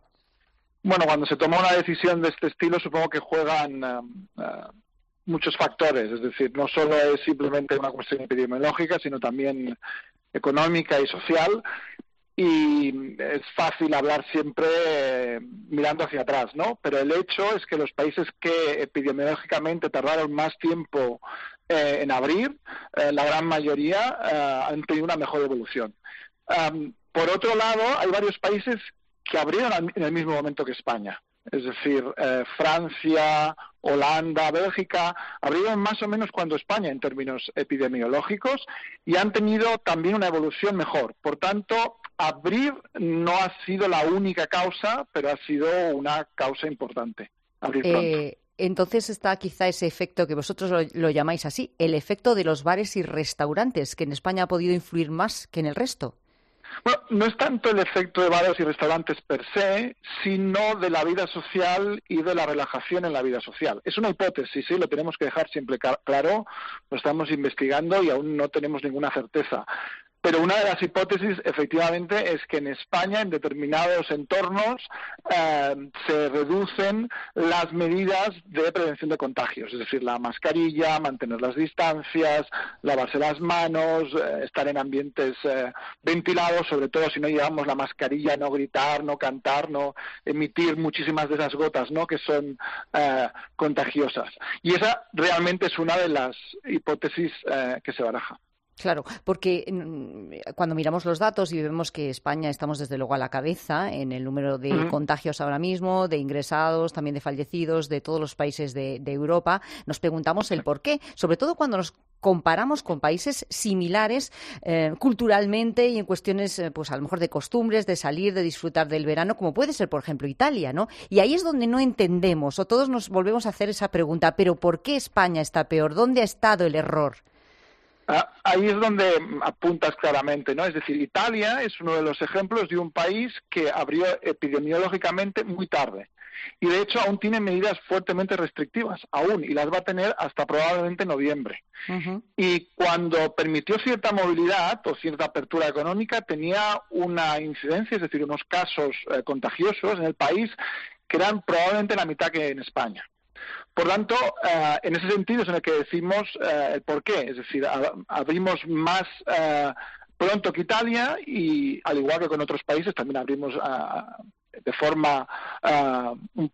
Bueno, cuando se toma una decisión de este estilo, supongo que juegan uh, uh, muchos factores, es decir, no solo es simplemente una cuestión epidemiológica, sino también económica y social, y es fácil hablar siempre eh, mirando hacia atrás, ¿no? Pero el hecho es que los países que epidemiológicamente tardaron más tiempo eh, en abrir, eh, la gran mayoría eh, han tenido una mejor evolución. Um, por otro lado, hay varios países que abrieron en el mismo momento que España. Es decir, eh, Francia, Holanda, Bélgica, abrieron más o menos cuando España en términos epidemiológicos y han tenido también una evolución mejor. Por tanto, abrir no ha sido la única causa, pero ha sido una causa importante. Abrir pronto. Eh... Entonces está quizá ese efecto que vosotros lo, lo llamáis así, el efecto de los bares y restaurantes, que en España ha podido influir más que en el resto. Bueno, no es tanto el efecto de bares y restaurantes per se, sino de la vida social y de la relajación en la vida social. Es una hipótesis, sí, lo tenemos que dejar siempre claro, lo estamos investigando y aún no tenemos ninguna certeza. Pero una de las hipótesis, efectivamente, es que en España, en determinados entornos, eh, se reducen las medidas de prevención de contagios, es decir, la mascarilla, mantener las distancias, lavarse las manos, eh, estar en ambientes eh, ventilados, sobre todo si no llevamos la mascarilla, no gritar, no cantar, no emitir muchísimas de esas gotas, ¿no?, que son eh, contagiosas. Y esa realmente es una de las hipótesis eh, que se baraja. Claro, porque cuando miramos los datos y vemos que España estamos desde luego a la cabeza en el número de uh-huh. contagios ahora mismo, de ingresados, también de fallecidos, de todos los países de, de Europa, nos preguntamos el por qué, sobre todo cuando nos comparamos con países similares eh, culturalmente y en cuestiones, eh, pues a lo mejor de costumbres, de salir, de disfrutar del verano, como puede ser, por ejemplo, Italia, ¿no? Y ahí es donde no entendemos, o todos nos volvemos a hacer esa pregunta, ¿pero por qué España está peor? ¿Dónde ha estado el error? Ahí es donde apuntas claramente, ¿no? Es decir, Italia es uno de los ejemplos de un país que abrió epidemiológicamente muy tarde. Y de hecho aún tiene medidas fuertemente restrictivas, aún, y las va a tener hasta probablemente noviembre. Uh-huh. Y cuando permitió cierta movilidad o cierta apertura económica, tenía una incidencia, es decir, unos casos eh, contagiosos en el país que eran probablemente la mitad que en España. Por tanto, uh, en ese sentido es en el que decimos uh, el por qué, es decir, a, abrimos más uh, pronto que Italia y, al igual que con otros países, también abrimos uh, de forma uh, un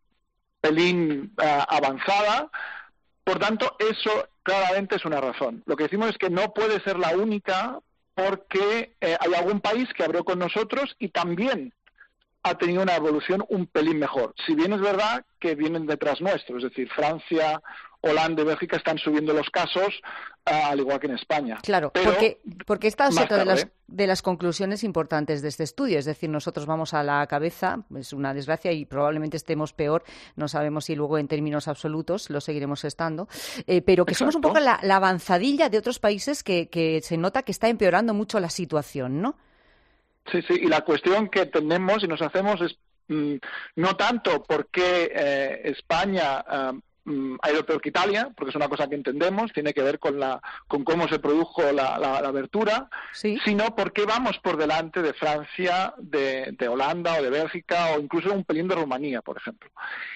pelín uh, avanzada. Por tanto, eso claramente es una razón. Lo que decimos es que no puede ser la única porque eh, hay algún país que abrió con nosotros y también ha tenido una evolución un pelín mejor. Si bien es verdad que vienen detrás nuestro, es decir, Francia, Holanda y Bélgica están subiendo los casos, uh, al igual que en España. Claro, pero porque, porque esta es otra de las, de las conclusiones importantes de este estudio. Es decir, nosotros vamos a la cabeza, es una desgracia y probablemente estemos peor, no sabemos si luego en términos absolutos lo seguiremos estando, eh, pero que Exacto. somos un poco la, la avanzadilla de otros países que, que se nota que está empeorando mucho la situación, ¿no? Sí, sí, y la cuestión que tenemos y nos hacemos es mmm, no tanto por qué eh, España uh, ha ido peor que Italia, porque es una cosa que entendemos, tiene que ver con la con cómo se produjo la, la, la abertura, ¿Sí? sino por qué vamos por delante de Francia, de, de Holanda o de Bélgica o incluso un pelín de Rumanía, por ejemplo.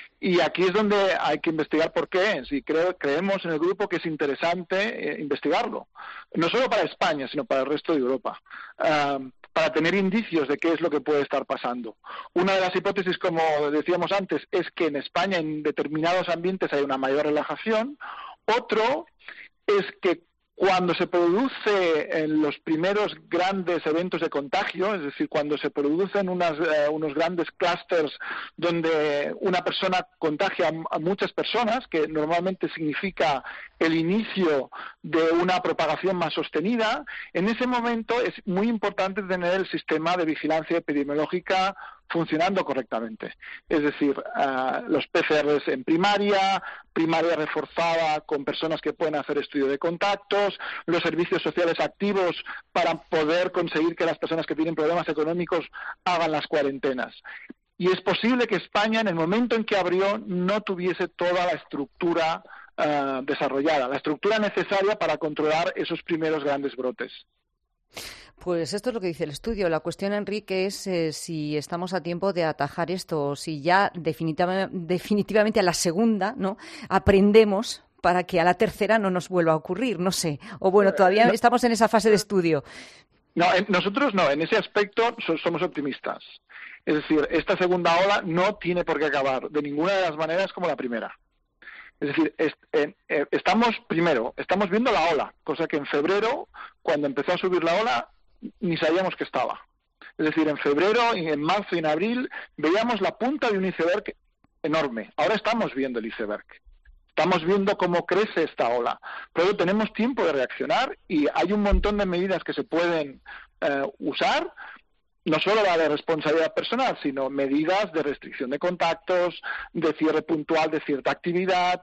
Y aquí es donde hay que investigar por qué es, y creo, creemos en el grupo que es interesante eh, investigarlo, no solo para España, sino para el resto de Europa, uh, para tener indicios de qué es lo que puede estar pasando. Una de las hipótesis, como decíamos antes, es que en España en determinados ambientes hay una mayor relajación. Otro es que cuando se produce en los primeros grandes eventos de contagio, es decir, cuando se producen unas, eh, unos grandes clústeres donde una persona contagia a muchas personas, que normalmente significa el inicio de una propagación más sostenida, en ese momento es muy importante tener el sistema de vigilancia epidemiológica funcionando correctamente. Es decir, uh, los P C Rs en primaria, primaria reforzada con personas que pueden hacer estudio de contactos, los servicios sociales activos para poder conseguir que las personas que tienen problemas económicos hagan las cuarentenas. Y es posible que España, en el momento en que abrió, no tuviese toda la estructura uh, desarrollada, la estructura necesaria para controlar esos primeros grandes brotes. Pues esto es lo que dice el estudio. La cuestión, Enrique, es eh, si estamos a tiempo de atajar esto o si ya definitiva, definitivamente a la segunda, ¿no?, aprendemos para que a la tercera no nos vuelva a ocurrir, no sé. O bueno, todavía no, estamos en esa fase de estudio. No, nosotros no, en ese aspecto somos optimistas. Es decir, esta segunda ola no tiene por qué acabar de ninguna de las maneras como la primera. Es decir, est, eh, eh, estamos, primero, estamos viendo la ola, cosa que en febrero, cuando empezó a subir la ola, ni sabíamos que estaba. Es decir, en febrero, en marzo y en abril veíamos la punta de un iceberg enorme. Ahora estamos viendo el iceberg. Estamos viendo cómo crece esta ola. Pero tenemos tiempo de reaccionar y hay un montón de medidas que se pueden eh, usar, no solo la de responsabilidad personal, sino medidas de restricción de contactos, de cierre puntual de cierta actividad,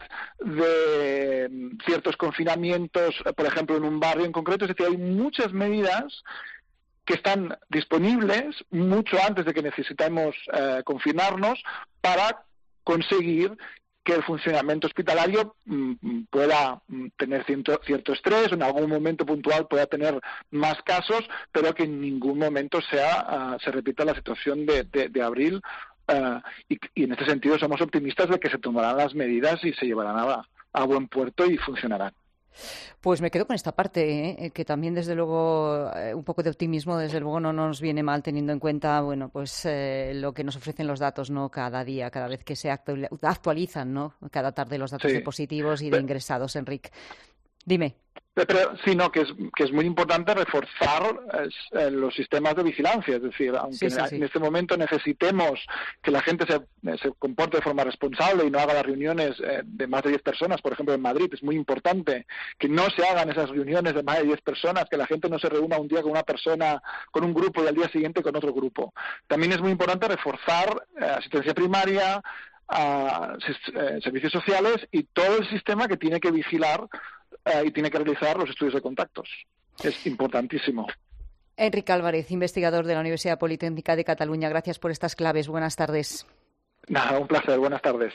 de ciertos confinamientos, por ejemplo, en un barrio en concreto. Es decir, hay muchas medidas que están disponibles mucho antes de que necesitemos eh, confinarnos para conseguir que el funcionamiento hospitalario mm, pueda mm, tener cierto, cierto estrés, en algún momento puntual pueda tener más casos, pero que en ningún momento sea uh, se repita la situación de, de, de abril. Uh, y, y en este sentido somos optimistas de que se tomarán las medidas y se llevarán a, a buen puerto y funcionarán. Pues me quedo con esta parte, ¿eh? que también desde luego eh, un poco de optimismo desde luego no nos viene mal, teniendo en cuenta bueno pues eh, lo que nos ofrecen los datos, no cada día, cada vez que se actualizan, ¿no?, cada tarde los datos sí. de positivos y de ingresados, Enrique. Dime. Pero sí, no, que es, que es muy importante reforzar eh, los sistemas de vigilancia. Es decir, aunque sí, sí, sí. en este momento necesitemos que la gente se, se comporte de forma responsable y no haga las reuniones eh, de más de diez personas, por ejemplo, en Madrid, es muy importante que no se hagan esas reuniones de más de diez personas, que la gente no se reúna un día con una persona, con un grupo y al día siguiente con otro grupo. También es muy importante reforzar eh, asistencia primaria, a eh, servicios sociales y todo el sistema que tiene que vigilar uh, y tiene que realizar los estudios de contactos. Es importantísimo. Enrique Álvarez, investigador de la Universidad Politécnica de Cataluña, gracias por estas claves. Buenas tardes. Nada, un placer. Buenas tardes.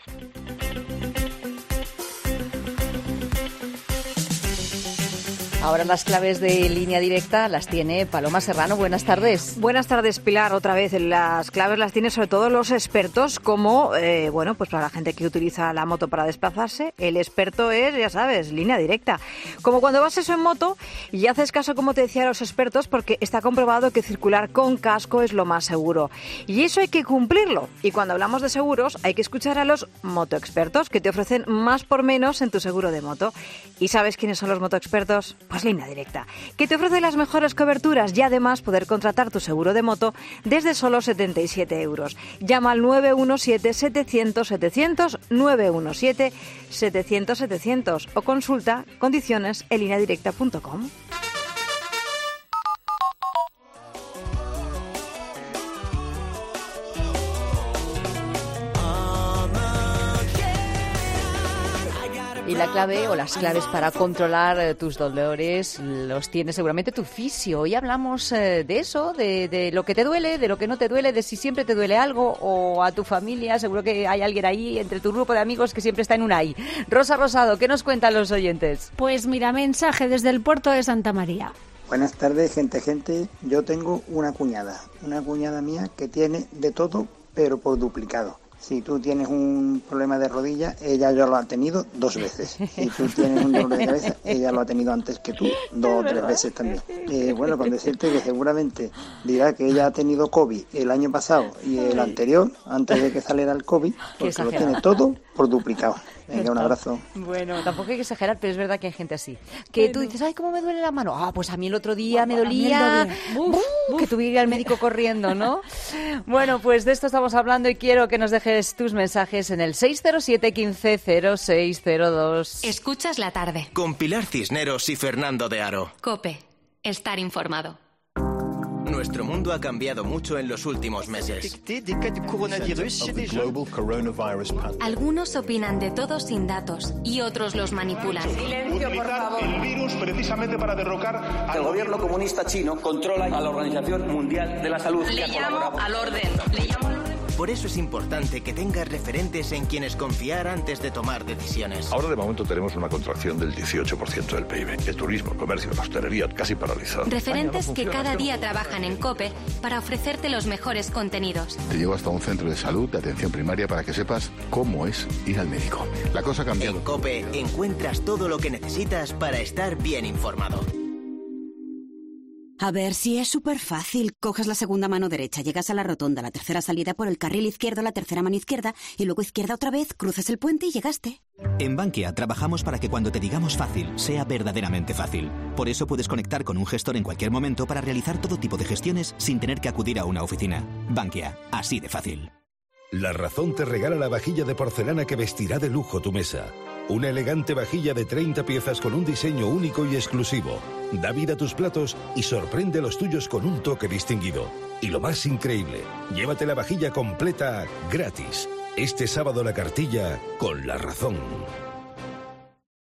Ahora las claves de Línea Directa las tiene Paloma Serrano. Buenas tardes. Buenas tardes, Pilar. Otra vez las claves las tiene sobre todo los expertos, como, eh, bueno, pues para la gente que utiliza la moto para desplazarse, el experto es, ya sabes, Línea Directa. Como cuando vas eso en moto y haces caso, como te decía, a los expertos, porque está comprobado que circular con casco es lo más seguro. Y eso hay que cumplirlo. Y cuando hablamos de seguros, hay que escuchar a los motoexpertos, que te ofrecen más por menos en tu seguro de moto. ¿Y sabes quiénes son los motoexpertos? Pues Línea Directa, que te ofrece las mejores coberturas y además poder contratar tu seguro de moto desde solo setenta y siete euros. Llama al nueve uno siete, setecientos, setecientos, nueve uno siete, setecientos, setecientos o consulta condiciones en línea directa punto com. Y la clave o las claves para controlar eh, tus dolores los tiene seguramente tu fisio. Hoy hablamos eh, de eso, de, de lo que te duele, de lo que no te duele, de si siempre te duele algo o a tu familia. Seguro que hay alguien ahí entre tu grupo de amigos que siempre está en un ahí. Rosa Rosado, ¿qué nos cuentan los oyentes? Pues mira, mensaje desde el puerto de Santa María. Buenas tardes, gente, gente. Yo tengo una cuñada, una cuñada mía que tiene de todo, pero por duplicado. Si tú tienes un problema de rodilla, ella ya lo ha tenido dos veces. Si tú tienes un dolor de cabeza, ella lo ha tenido antes que tú, dos o tres veces también. Eh, bueno, con decirte que seguramente dirá que ella ha tenido COVID el año pasado y el anterior, antes de que saliera el COVID, porque lo tiene todo por duplicado. Venga, un abrazo. Bueno, tampoco hay que exagerar, pero es verdad que hay gente así. Que bueno. Tú dices, ay, ¿cómo me duele la mano? Ah, pues a mí el otro día me dolía. Uf, uf, que tuve que ir al médico corriendo, ¿no? Bueno, pues de esto estamos hablando y quiero que nos dejes tus mensajes en el seis cero siete, quince, cero seis cero dos. Escuchas la tarde. Con Pilar Cisneros y Fernando de Aro. COPE. Estar informado. Nuestro mundo ha cambiado mucho en los últimos meses. Algunos opinan de todo sin datos y otros los manipulan. Silencio, por favor. El virus precisamente para derrocar al el gobierno comunista chino controla a la Organización Mundial de la Salud. Le llamo al orden. Le llamo al orden. Por eso es importante que tengas referentes en quienes confiar antes de tomar decisiones. Ahora de momento tenemos una contracción del dieciocho por ciento del P I B. El turismo, el comercio, la hostelería casi paralizado. Referentes no que cada día trabajan en COPE para ofrecerte los mejores contenidos. Te llevo hasta un centro de salud de atención primaria para que sepas cómo es ir al médico. La cosa ha cambiado. En COPE encuentras todo lo que necesitas para estar bien informado. A ver, si es súper fácil. Coges la segunda mano derecha, llegas a la rotonda, la tercera salida por el carril izquierdo, la tercera mano izquierda, y luego izquierda otra vez, cruzas el puente y llegaste. En Bankia trabajamos para que cuando te digamos fácil, sea verdaderamente fácil. Por eso puedes conectar con un gestor en cualquier momento para realizar todo tipo de gestiones sin tener que acudir a una oficina. Bankia, así de fácil. La Razón te regala la vajilla de porcelana que vestirá de lujo tu mesa. Una elegante vajilla de treinta piezas con un diseño único y exclusivo. Da vida a tus platos y sorprende a los tuyos con un toque distinguido. Y lo más increíble, llévate la vajilla completa gratis. Este sábado la cartilla con La Razón.